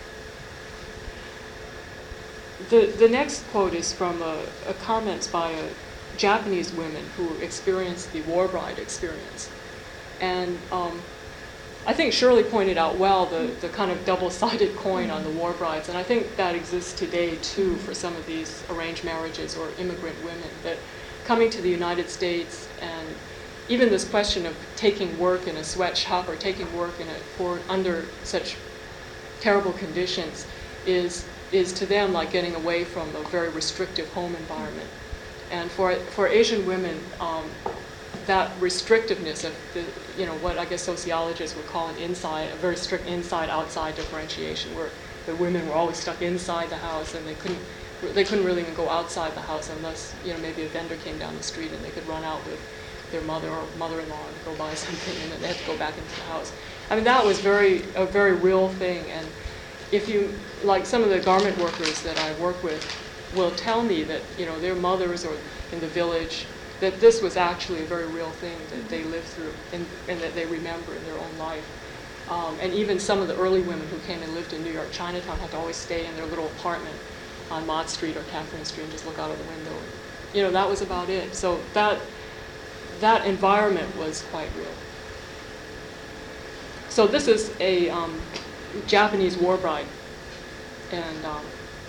the, the next quote is from a, a comment by a Japanese women who experienced the war bride experience. And um, I think Shirley pointed out well the, the kind of double-sided coin on the war brides, and I think that exists today too for some of these arranged marriages or immigrant women, that coming to the United States and even this question of taking work in a sweatshop or taking work in a, for, under such terrible conditions is, is to them like getting away from a very restrictive home environment. And for, for Asian women, um, that restrictiveness of the, you know, what I guess sociologists would call an inside, a very strict inside-outside differentiation, where the women were always stuck inside the house and they couldn't they couldn't really even go outside the house unless, you know, maybe a vendor came down the street and they could run out with their mother or mother-in-law and go buy something, and then they had to go back into the house. I mean, that was very a very real thing. And if you, like some of the garment workers that I work with will tell me that, you know, their mothers or in the village, that this was actually a very real thing that they lived through and, and that they remember in their own life. Um, and even some of the early women who came and lived in New York Chinatown had to always stay in their little apartment on Mott Street or Catherine Street and just look out of the window. You know, that was about it. So that, that environment was quite real. So this is a um, Japanese war bride. And um,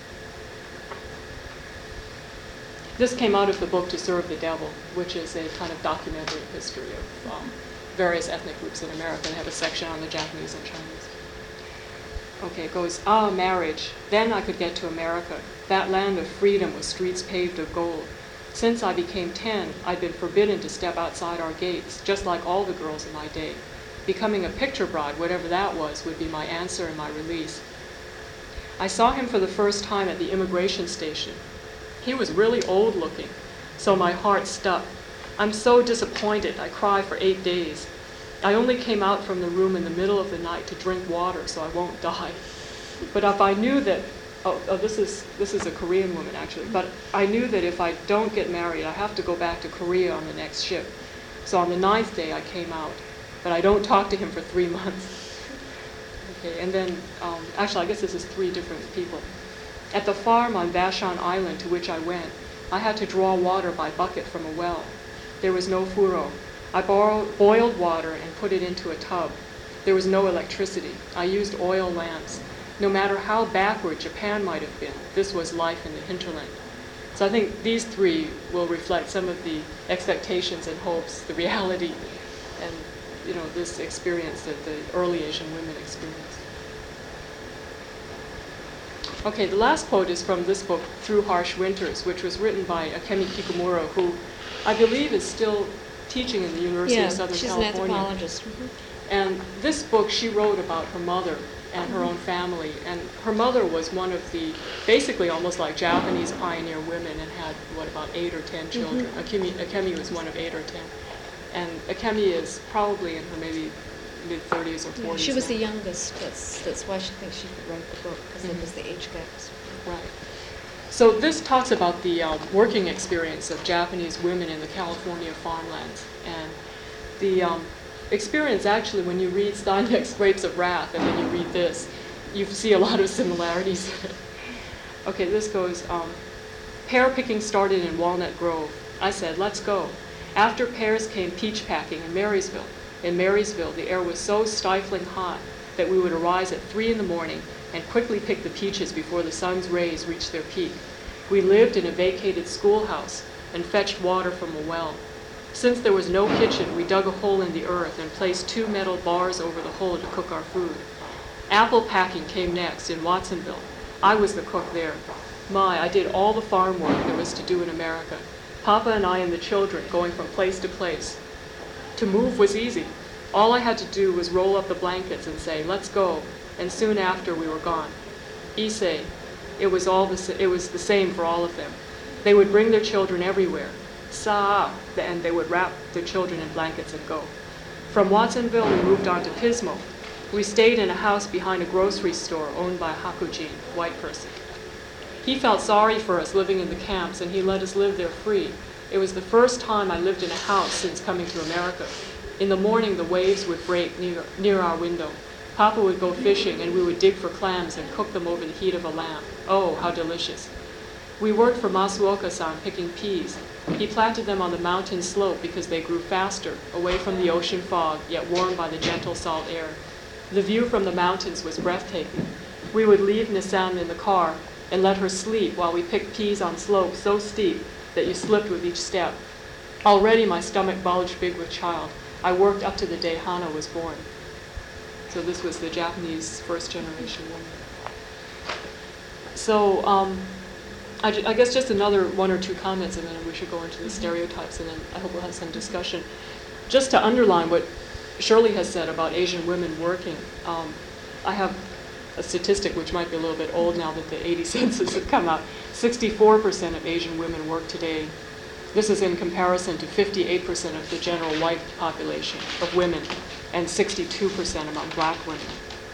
this came out of the book To Serve the Devil, which is a kind of documentary history of um, various ethnic groups in America. They have a section on the Japanese and Chinese. Okay, it goes, ah, marriage. Then I could get to America, that land of freedom with streets paved of gold. Since I became ten, I'd been forbidden to step outside our gates, just like all the girls in my day. Becoming a picture bride, whatever that was, would be my answer and my release. I saw him for the first time at the immigration station. He was really old looking, so my heart stuck. I'm so disappointed, I cried for eight days. I only came out from the room in the middle of the night to drink water so I won't die. But if I knew that, oh, oh this is this is a Korean woman actually, but I knew that if I don't get married, I have to go back to Korea on the next ship. So on the ninth day I came out, but I don't talk to him for three months. Okay, and then, um, actually I guess this is three different people. At the farm on Vashon Island to which I went, I had to draw water by bucket from a well. There was no furo. I borrowed, boiled water and put it into a tub. There was no electricity. I used oil lamps. No matter how backward Japan might have been, this was life in the hinterland. So I think these three will reflect some of the expectations and hopes, the reality, and you know, this experience that the early Asian women experienced. Okay, the last quote is from this book, Through Harsh Winters, which was written by Akemi Kikumura, who I believe is still teaching in the University yeah, of Southern she's California. An anthropologist. Mm-hmm. And this book she wrote about her mother and her own family. And her mother was one of the, basically almost like Japanese pioneer women, and had, what, about eight or ten children. Mm-hmm. Akemi, Akemi was one of eight or ten. And Akemi is probably in her maybe mid-thirties or forties. Yeah, she was now. the youngest. That's that's why she thinks she could write the book, because Mm-hmm. it was the age gap. Right. So this talks about the um, working experience of Japanese women in the California farmlands. And the um, experience, actually, when you read Steinbeck's Grapes of Wrath and then you read this, you see a lot of similarities. Okay, this goes, um, pear picking started in Walnut Grove. I said, let's go. After pears came peach packing in Marysville. In Marysville, the air was so stifling hot that we would arise at three in the morning and quickly pick the peaches before the sun's rays reached their peak. We lived in a vacated schoolhouse and fetched water from a well. Since there was no kitchen, we dug a hole in the earth and placed two metal bars over the hole to cook our food. Apple packing came next in Watsonville. I was the cook there. My, I did all the farm work there was to do in America. Papa and I and the children going from place to place. To move was easy. All I had to do was roll up the blankets and say, let's go, and soon after we were gone. Issei, it was, all the, it was the same for all of them. They would bring their children everywhere. Sa, and they would wrap their children in blankets and go. From Watsonville, we moved on to Pismo. We stayed in a house behind a grocery store owned by Hakujin, white person. He felt sorry for us living in the camps, and he let us live there free. It was the first time I lived in a house since coming to America. In the morning, the waves would break near, near our window. Papa would go fishing, and we would dig for clams and cook them over the heat of a lamp. Oh, how delicious. We worked for Masuoka-san picking peas. He planted them on the mountain slope because they grew faster, away from the ocean fog, yet warmed by the gentle salt air. The view from the mountains was breathtaking. We would leave Nissan in the car and let her sleep while we picked peas on slopes so steep that you slipped with each step. Already my stomach bulged big with child. I worked up to the day Hana was born. So this was the Japanese first generation woman. So um, I, I guess just another one or two comments, and then we should go into the stereotypes, and then I hope we'll have some discussion. Just to underline what Shirley has said about Asian women working, um, I have a statistic which might be a little bit old now that the eighty census have come out. sixty-four percent of Asian women work today. This is in comparison to fifty-eight percent of the general white population of women and sixty-two percent among black women.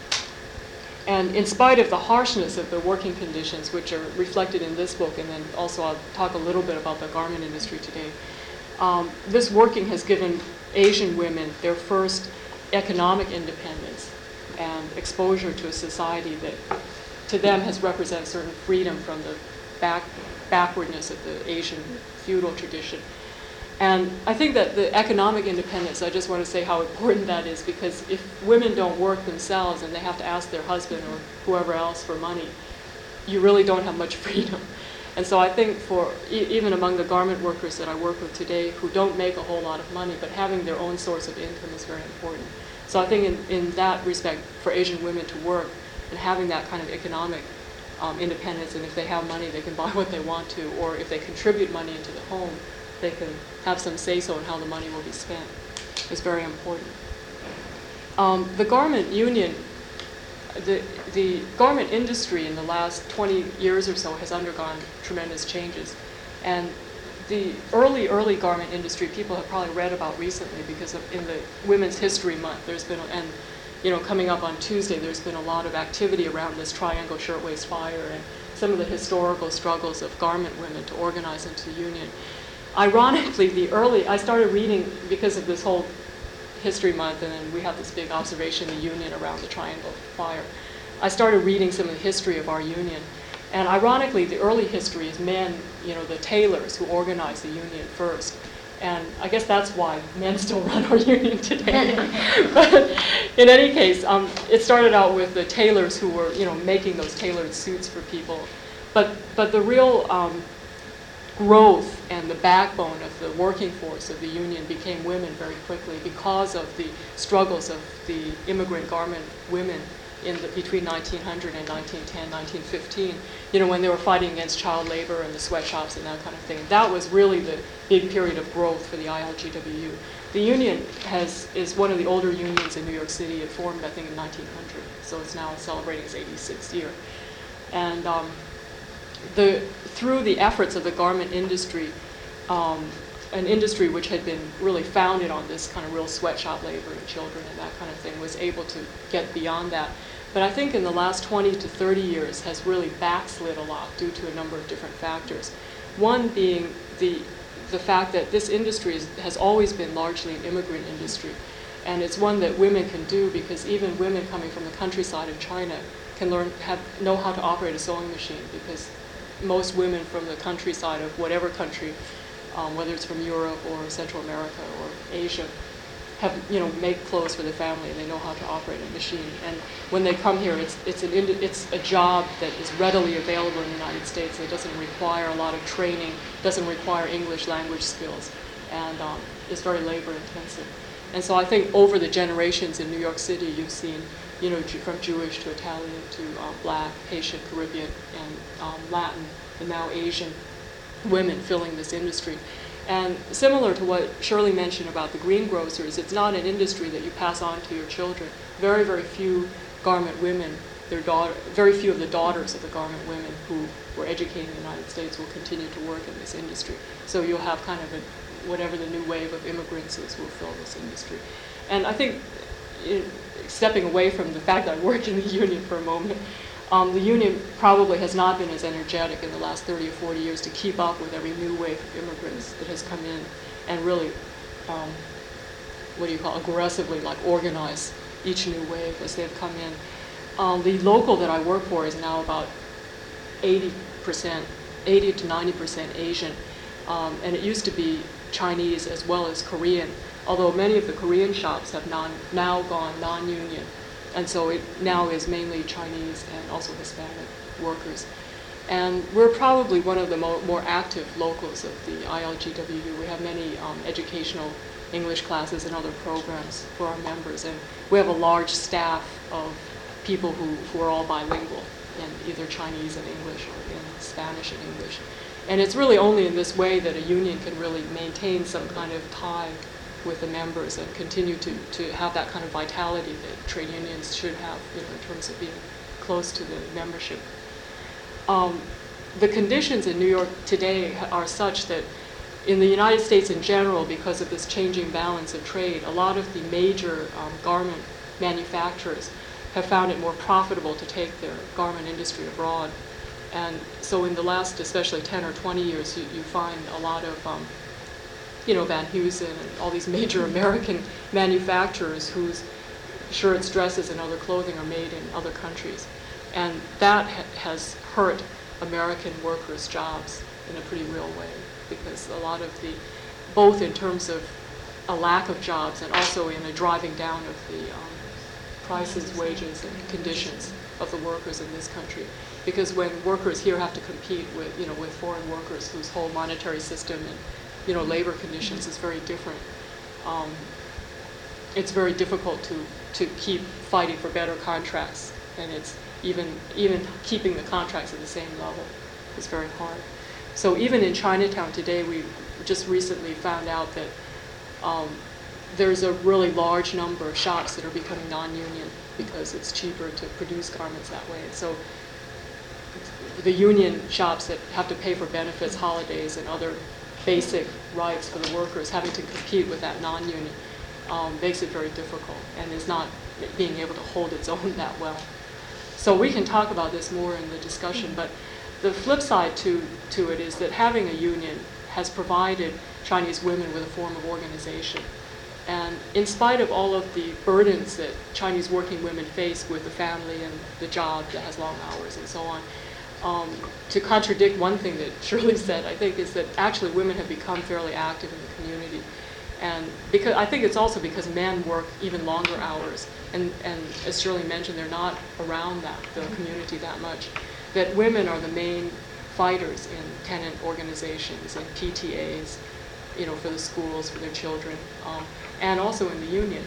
And in spite of the harshness of the working conditions, which are reflected in this book, and then also I'll talk a little bit about the garment industry today, um, this working has given Asian women their first economic independence and exposure to a society that to them has represented certain freedom from the back, backwardness of the Asian feudal tradition. And I think that the economic independence, I just want to say how important that is, because if women don't work themselves and they have to ask their husband or whoever else for money, you really don't have much freedom. And so I think for, e even among the garment workers that I work with today who don't make a whole lot of money, but having their own source of income is very important. So I think in, in that respect, for Asian women to work and having that kind of economic um, independence, and if they have money, they can buy what they want to, or if they contribute money into the home, they can have some say-so in how the money will be spent. It's very important. Um, the garment union, the, the garment industry in the last twenty years or so has undergone tremendous changes. And the early, early garment industry, people have probably read about recently because of, in the Women's History Month, there's been, and you know, coming up on Tuesday, there's been a lot of activity around this Triangle Shirtwaist Fire and some of the historical struggles of garment women to organize into the union. Ironically, the early, I started reading because of this whole History Month, and then we have this big observation, the union around the Triangle Fire. I started reading some of the history of our union. And ironically, the early history is men, you know, the tailors who organized the union first. And I guess that's why men still run our union today. But in any case, um, it started out with the tailors who were, you know, making those tailored suits for people. But, but the real um, growth and the backbone of the working force of the union became women very quickly because of the struggles of the immigrant garment women in the, between nineteen hundred and nineteen ten, nineteen fifteen, you know, when they were fighting against child labor and the sweatshops and that kind of thing. That was really the big period of growth for the I L G W U. The union has, is one of the older unions in New York City. It formed, I think, in nineteen hundred, so it's now celebrating its eighty-sixth year. And um, the, through the efforts of the garment industry, um, an industry which had been really founded on this kind of real sweatshop labor and children and that kind of thing, was able to get beyond that. But I think in the last twenty to thirty years has really backslid a lot due to a number of different factors. One being the, the fact that this industry is, has always been largely an immigrant industry. And it's one that women can do because even women coming from the countryside of China can learn, have, know how to operate a sewing machine, because most women from the countryside of whatever country, um, whether it's from Europe or Central America or Asia, have, you know, make clothes for their family, and they know how to operate a machine. And when they come here, it's, it's, an, it's a job that is readily available in the United States. It doesn't require a lot of training, doesn't require English language skills, and um, is very labor intensive. And so I think over the generations in New York City, you've seen, you know, from Jewish to Italian to um, Black, Haitian, Caribbean, and um, Latin, and now Asian women filling this industry. And similar to what Shirley mentioned about the greengrocers, it's not an industry that you pass on to your children. Very, very few garment women, their daughter, very few of the daughters of the garment women who were educated in the United States will continue to work in this industry. So you'll have kind of a, whatever the new wave of immigrants is will fill this industry. And I think, it, stepping away from the fact that I work in the union for a moment, Um, the union probably has not been as energetic in the last thirty or forty years to keep up with every new wave of immigrants that has come in and really, um, what do you call, aggressively like organize each new wave as they've come in. Um, the local that I work for is now about eighty percent, eighty to ninety percent Asian, um, and it used to be Chinese as well as Korean, although many of the Korean shops have non, now gone non-union. And so it now is mainly Chinese and also Hispanic workers. And we're probably one of the mo more active locals of the I L G W U. We have many um, educational English classes and other programs for our members. And we have a large staff of people who, who are all bilingual in either Chinese and English or in Spanish and English. And it's really only in this way that a union can really maintain some kind of tie with the members and continue to, to have that kind of vitality that trade unions should have, you know, in terms of being close to the membership. Um, the conditions in New York today are such that in the United States in general, because of this changing balance of trade, a lot of the major um, garment manufacturers have found it more profitable to take their garment industry abroad. And so in the last, especially ten or twenty years, you, you find a lot of, um, you know, Van Heusen and all these major American manufacturers whose shirts, dresses, and other clothing are made in other countries. And that ha has hurt American workers' jobs in a pretty real way, because a lot of the, both in terms of a lack of jobs and also in a driving down of the um, prices, wages, and conditions of the workers in this country. Because when workers here have to compete with, you know, with foreign workers whose whole monetary system and, you know, labor conditions is very different, um, it's very difficult to, to keep fighting for better contracts. And it's even, even keeping the contracts at the same level is very hard. So even in Chinatown today, we just recently found out that um, there's a really large number of shops that are becoming non-union because it's cheaper to produce garments that way. So the union shops that have to pay for benefits, holidays, and other basic rights for the workers having to compete with that non-union um, makes it very difficult and is not being able to hold its own that well. So we can talk about this more in the discussion, but the flip side to, to it is that having a union has provided Chinese women with a form of organization. And in spite of all of the burdens that Chinese working women face with the family and the job that has long hours and so on, um, to contradict one thing that Shirley said, I think, is that actually women have become fairly active in the community. And because I think it's also because men work even longer hours. And, and as Shirley mentioned, they're not around that, the community that much. That women are the main fighters in tenant organizations and P T As, you know, for the schools, for their children, um, and also in the union.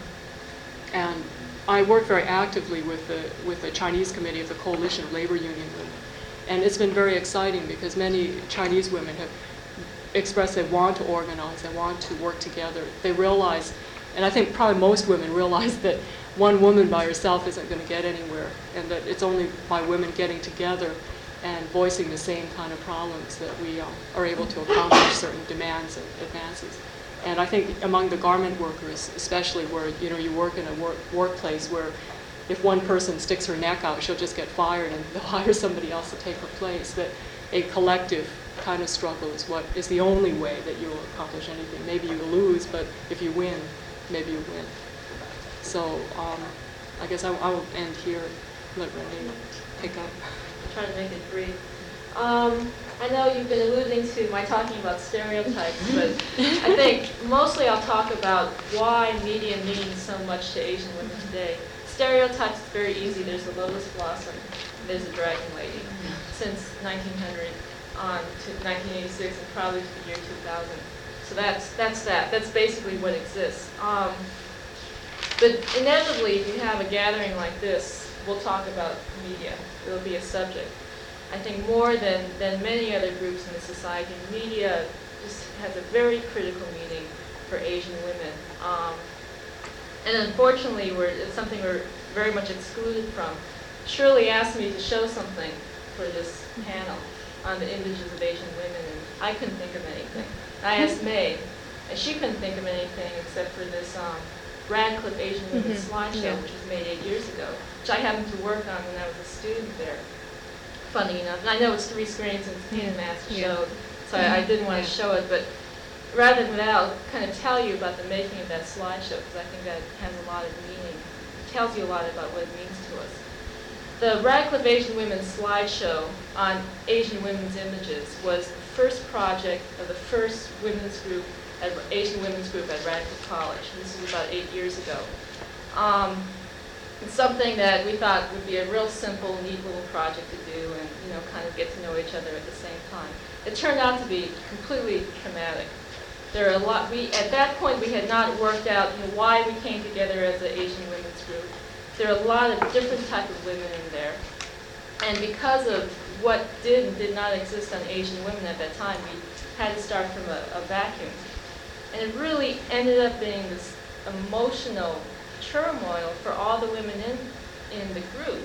And I work very actively with the, with the Chinese committee of the Coalition of Labor Union Women. And it's been very exciting because many Chinese women have expressed they want to organize, they want to work together. They realize, and I think probably most women realize that one woman by herself isn't going to get anywhere, and that it's only by women getting together and voicing the same kind of problems that we um, are able to accomplish certain demands and advances. And I think among the garment workers, especially where, you know, you work in a work, workplace where if one person sticks her neck out, she'll just get fired and they'll hire somebody else to take her place, that a collective kind of struggle is what is the only way that you'll accomplish anything. Maybe you lose, but if you win, maybe you win. So um, I guess I, I will end here, let Renee pick up. Try to make it brief. Um, I know you've been alluding to my talking about stereotypes, but I think mostly I'll talk about why media means so much to Asian women today. Stereotypes is very easy. There's a lotus blossom, there's a dragon lady. Since nineteen hundred on to nineteen eighty-six and probably to the year two thousand. So that's, that's that. That's basically what exists. Um, but inevitably, if you have a gathering like this, we'll talk about media. It'll be a subject. I think more than, than many other groups in the society, media just has a very critical meaning for Asian women. Um, and unfortunately, we're, it's something we're very much excluded from. Shirley asked me to show something for this panel on the images of Asian women, and I couldn't think of anything. I asked May, and she couldn't think of anything except for this um, Radcliffe Asian Women Mm-hmm. slideshow, Yeah. which was made eight years ago, which I happened to work on when I was a student there. Funny enough, and I know it's three screens and it's pain in the ass to Yeah. show, so I, I didn't want Yeah. to show it, but rather than that, I'll kind of tell you about the making of that slideshow, because I think that has a lot of meaning. It tells you a lot about what it means to us. The Radcliffe Asian Women's slideshow on Asian women's images was the first project of the first women's group, at, Asian women's group at Radcliffe College. This was about eight years ago. Um, it's something that we thought would be a real simple, neat little project to do and, you know, kind of get to know each other at the same time. It turned out to be completely traumatic. There are a lot, we, at that point we had not worked out, you know, why we came together as the Asian women's group. There are a lot of different types of women in there. And because of what did and did not exist on Asian women at that time, we had to start from a, a vacuum. And it really ended up being this emotional turmoil for all the women in, in the group,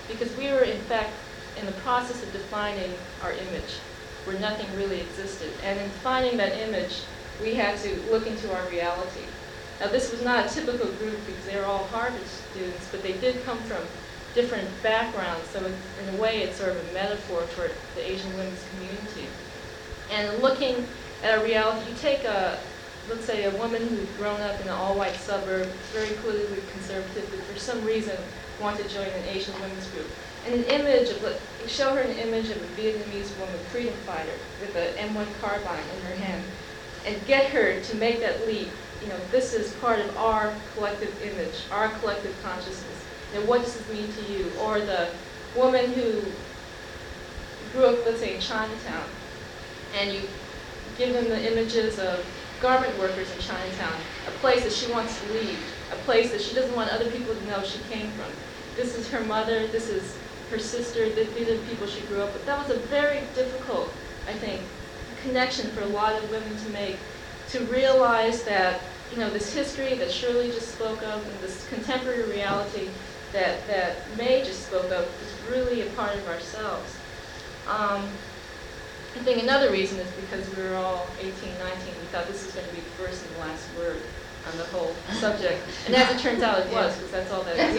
because we were, in fact, in the process of defining our image, where nothing really existed. And in defining that image, we had to look into our reality. Now, this was not a typical group because they were all Harvard students, but they did come from different backgrounds, so it's, in a way, it's sort of a metaphor for the Asian women's community. And looking at our reality, you take a, let's say, a woman who's grown up in an all-white suburb, very politically conservative, but for some reason wanted to join an Asian women's group. And an image of, you show her an image of a Vietnamese woman, freedom fighter, with an M one carbine in her hand, and get her to make that leap. You know, this is part of our collective image, our collective consciousness. You know, what does this mean to you? Or the woman who grew up, let's say, in Chinatown, and you give them the images of garment workers in Chinatown, a place that she wants to leave, a place that she doesn't want other people to know she came from. This is her mother, this is her sister, these are the people she grew up with. That was a very difficult, I think, connection for a lot of women to make, to realize that, you know, this history that Shirley just spoke of, and this contemporary reality that, that May just spoke of, is really a part of ourselves. Um, I think another reason is because we were all eighteen, nineteen, we thought this was going to be the first and last word on the whole subject. And as it turns out, it was, because that's all that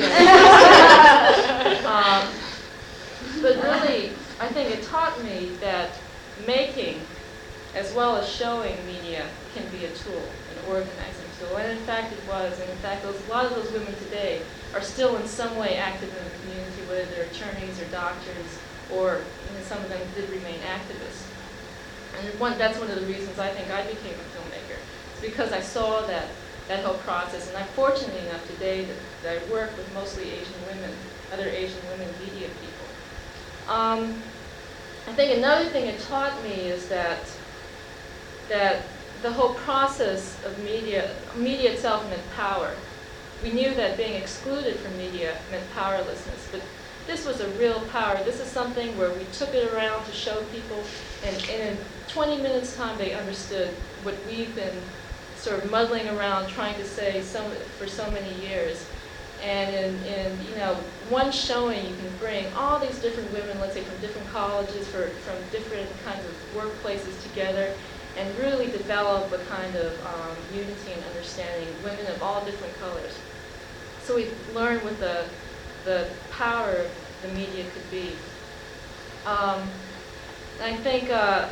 is. um, but really, I think it taught me that making, as well as showing media, can be a tool, an organizing tool. And in fact, it was. And in fact, those, a lot of those women today are still in some way active in the community, whether they're attorneys or doctors, or, you know, some of them did remain activists. And one, that's one of the reasons I think I became a filmmaker. It's because I saw that, that whole process. And I'm fortunate enough today that, that I work with mostly Asian women, other Asian women media people. Um, I think another thing it taught me is that, that the whole process of media, media itself meant power. We knew that being excluded from media meant powerlessness, but this was a real power. This is something where we took it around to show people, and, and in twenty minutes time they understood what we've been sort of muddling around trying to say so, for so many years. And in, in you know, one showing you can bring all these different women, let's say from different colleges, for, from different kinds of workplaces together, and really develop a kind of um, unity and understanding, women of all different colors. So we learned what the, the power of the media could be. Um, I think uh,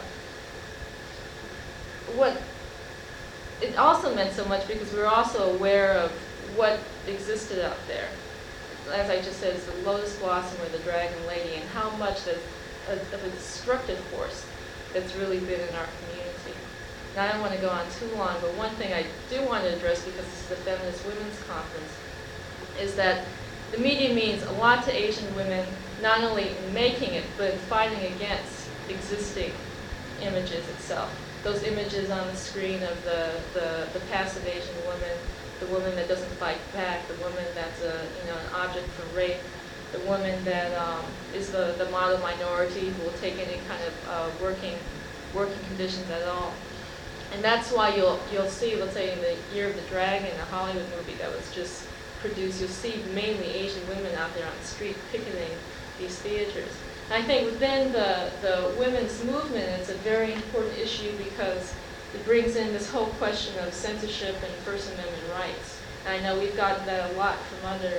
what it also meant so much because we were also aware of what existed out there. As I just said, it's the lotus blossom or the dragon lady, and how much that's a, of a destructive force that's really been in our community. Now, I don't want to go on too long, but one thing I do want to address, because this is the Feminist Women's Conference, is that the media means a lot to Asian women, not only in making it, but in fighting against existing images itself. Those images on the screen of the, the, the passive Asian woman, the woman that doesn't fight back, the woman that's a, you know, an object for rape, the woman that um, is the, the model minority who will take any kind of uh, working, working conditions at all. And that's why you'll, you'll see, let's say in the Year of the Dragon, a Hollywood movie that was just produced, you'll see mainly Asian women out there on the street picketing these theaters. And I think within the, the women's movement, it's a very important issue because it brings in this whole question of censorship and First Amendment rights. And I know we've gotten that a lot from other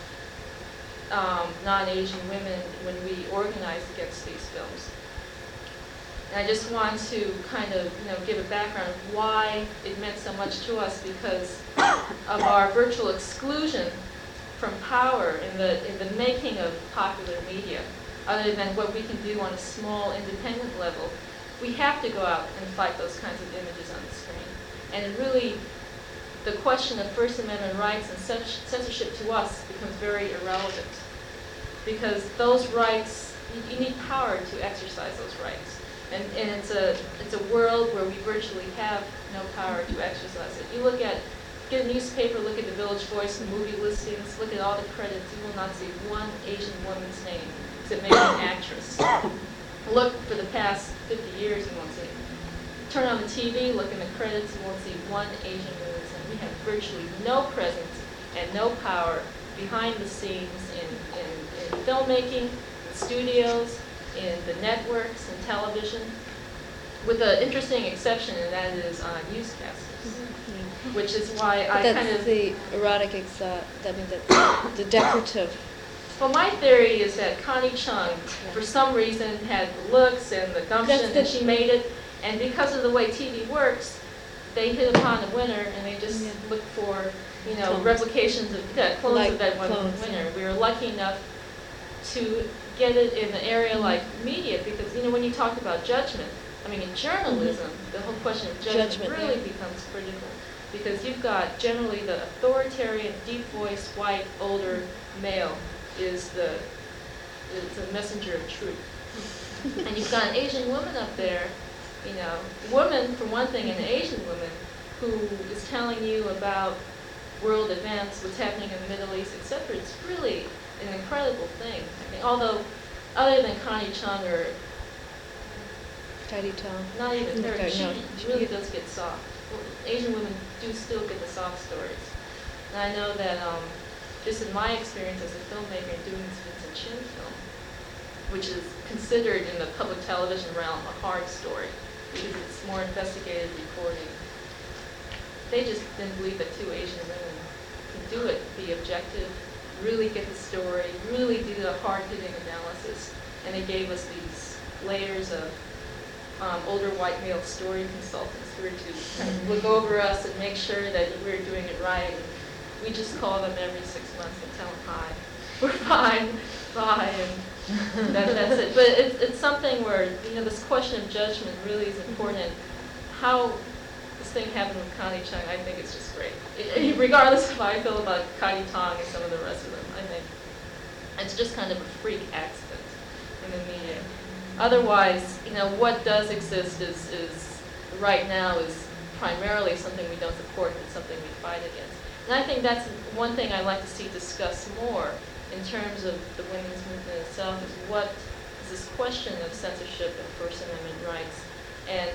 uh, um, non-Asian women when we organized against these films. And I just want to kind of, you know, give a background of why it meant so much to us, because of our virtual exclusion from power in the, in the making of popular media, other than what we can do on a small independent level. We have to go out and fight those kinds of images on the screen. And it really, the question of First Amendment rights and censorship to us becomes very irrelevant, because those rights, you, you need power to exercise those rights. And, and it's a it's a world where we virtually have no power to exercise it. You look at, get a newspaper, look at the Village Voice, the movie listings, look at all the credits, you will not see one Asian woman's name, except maybe an actress. Look for the past fifty years, you won't see it. Turn on the T V, look in the credits, you won't see one Asian woman's name. We have virtually no presence and no power behind the scenes in, in, in in filmmaking, in studios, in the networks, and television, with an interesting exception, and that is uh, newscasters, which is why But I that's kind of... the erotic, exa- I mean, the, the decorative. Well, my theory is that Connie Chung, for some reason, had the looks and the gumption, That's the- and she made it. And because of the way T V works, they hit upon a winner, and they just Yeah. look for, you know, Clones. replications of yeah, clones Like of that one clones, winner. yeah. We were lucky enough to get it in an area Mm-hmm. like media, because you know when you talk about judgment, I mean in journalism, the whole question of judgment, Judgment, really yeah. becomes critical, because you've got generally the authoritarian, deep-voiced, white, older male is the is a messenger of truth. And you've got an Asian woman up there, you know, woman for one thing, an Asian woman who is telling you about world events, what's happening in the Middle East, et cetera. It's really an incredible thing. I mean, although, other than Connie Chung or Tidy Tom. not even her, Okay, she no. really does get soft. Well, Asian women do still get the soft stories. And I know that um, just in my experience as a filmmaker and doing this Vincent Chin film, which is considered in the public television realm a hard story because it's more investigative reporting. They just didn't believe that two Asian women can do it, be objective, really get the story, really do the hard-hitting analysis. And they gave us these layers of um, older white male story consultants who were to kind of look over us and make sure that we were doing it right. And we just call them every six months and tell them hi. We're fine, bye, and that, that's it. But it's, it's something where, you know, this question of judgment really is important. How this thing happened with Connie Chung, I think it's just great. It, regardless of how I feel about Connie Tong and some of the rest of them, I think it's just kind of a freak accident in the media. Otherwise, you know, what does exist is, is right now is primarily something we don't support, but something we fight against. And I think that's one thing I'd like to see discussed more in terms of the women's movement itself, is what is this question of censorship and First Amendment rights. And,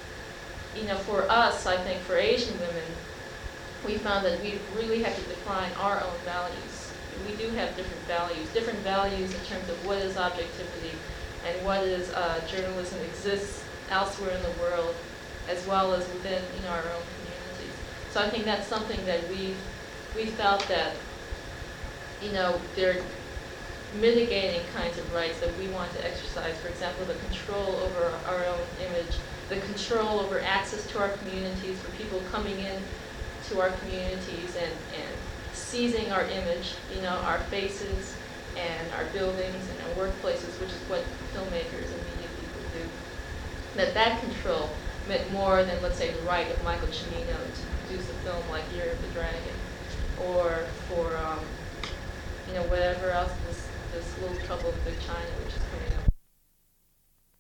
you know, for us, I think for Asian women, we found that we really had to define our own values. We do have different values, different values in terms of what is objectivity and what is uh, journalism exists elsewhere in the world, as well as within, you know, our own communities. So I think that's something that we we felt that, you know, there are mitigating kinds of rights that we want to exercise. For example, the control over our own image, the control over access to our communities, for people coming in to our communities and, and seizing our image, you know, our faces and our buildings and our workplaces, which is what filmmakers and media people do. That that control meant more than, let's say, the right of Michael Cimino to produce a film like Year of the Dragon, or for, um, you know, whatever else, this, this Little Trouble in Big China, which is coming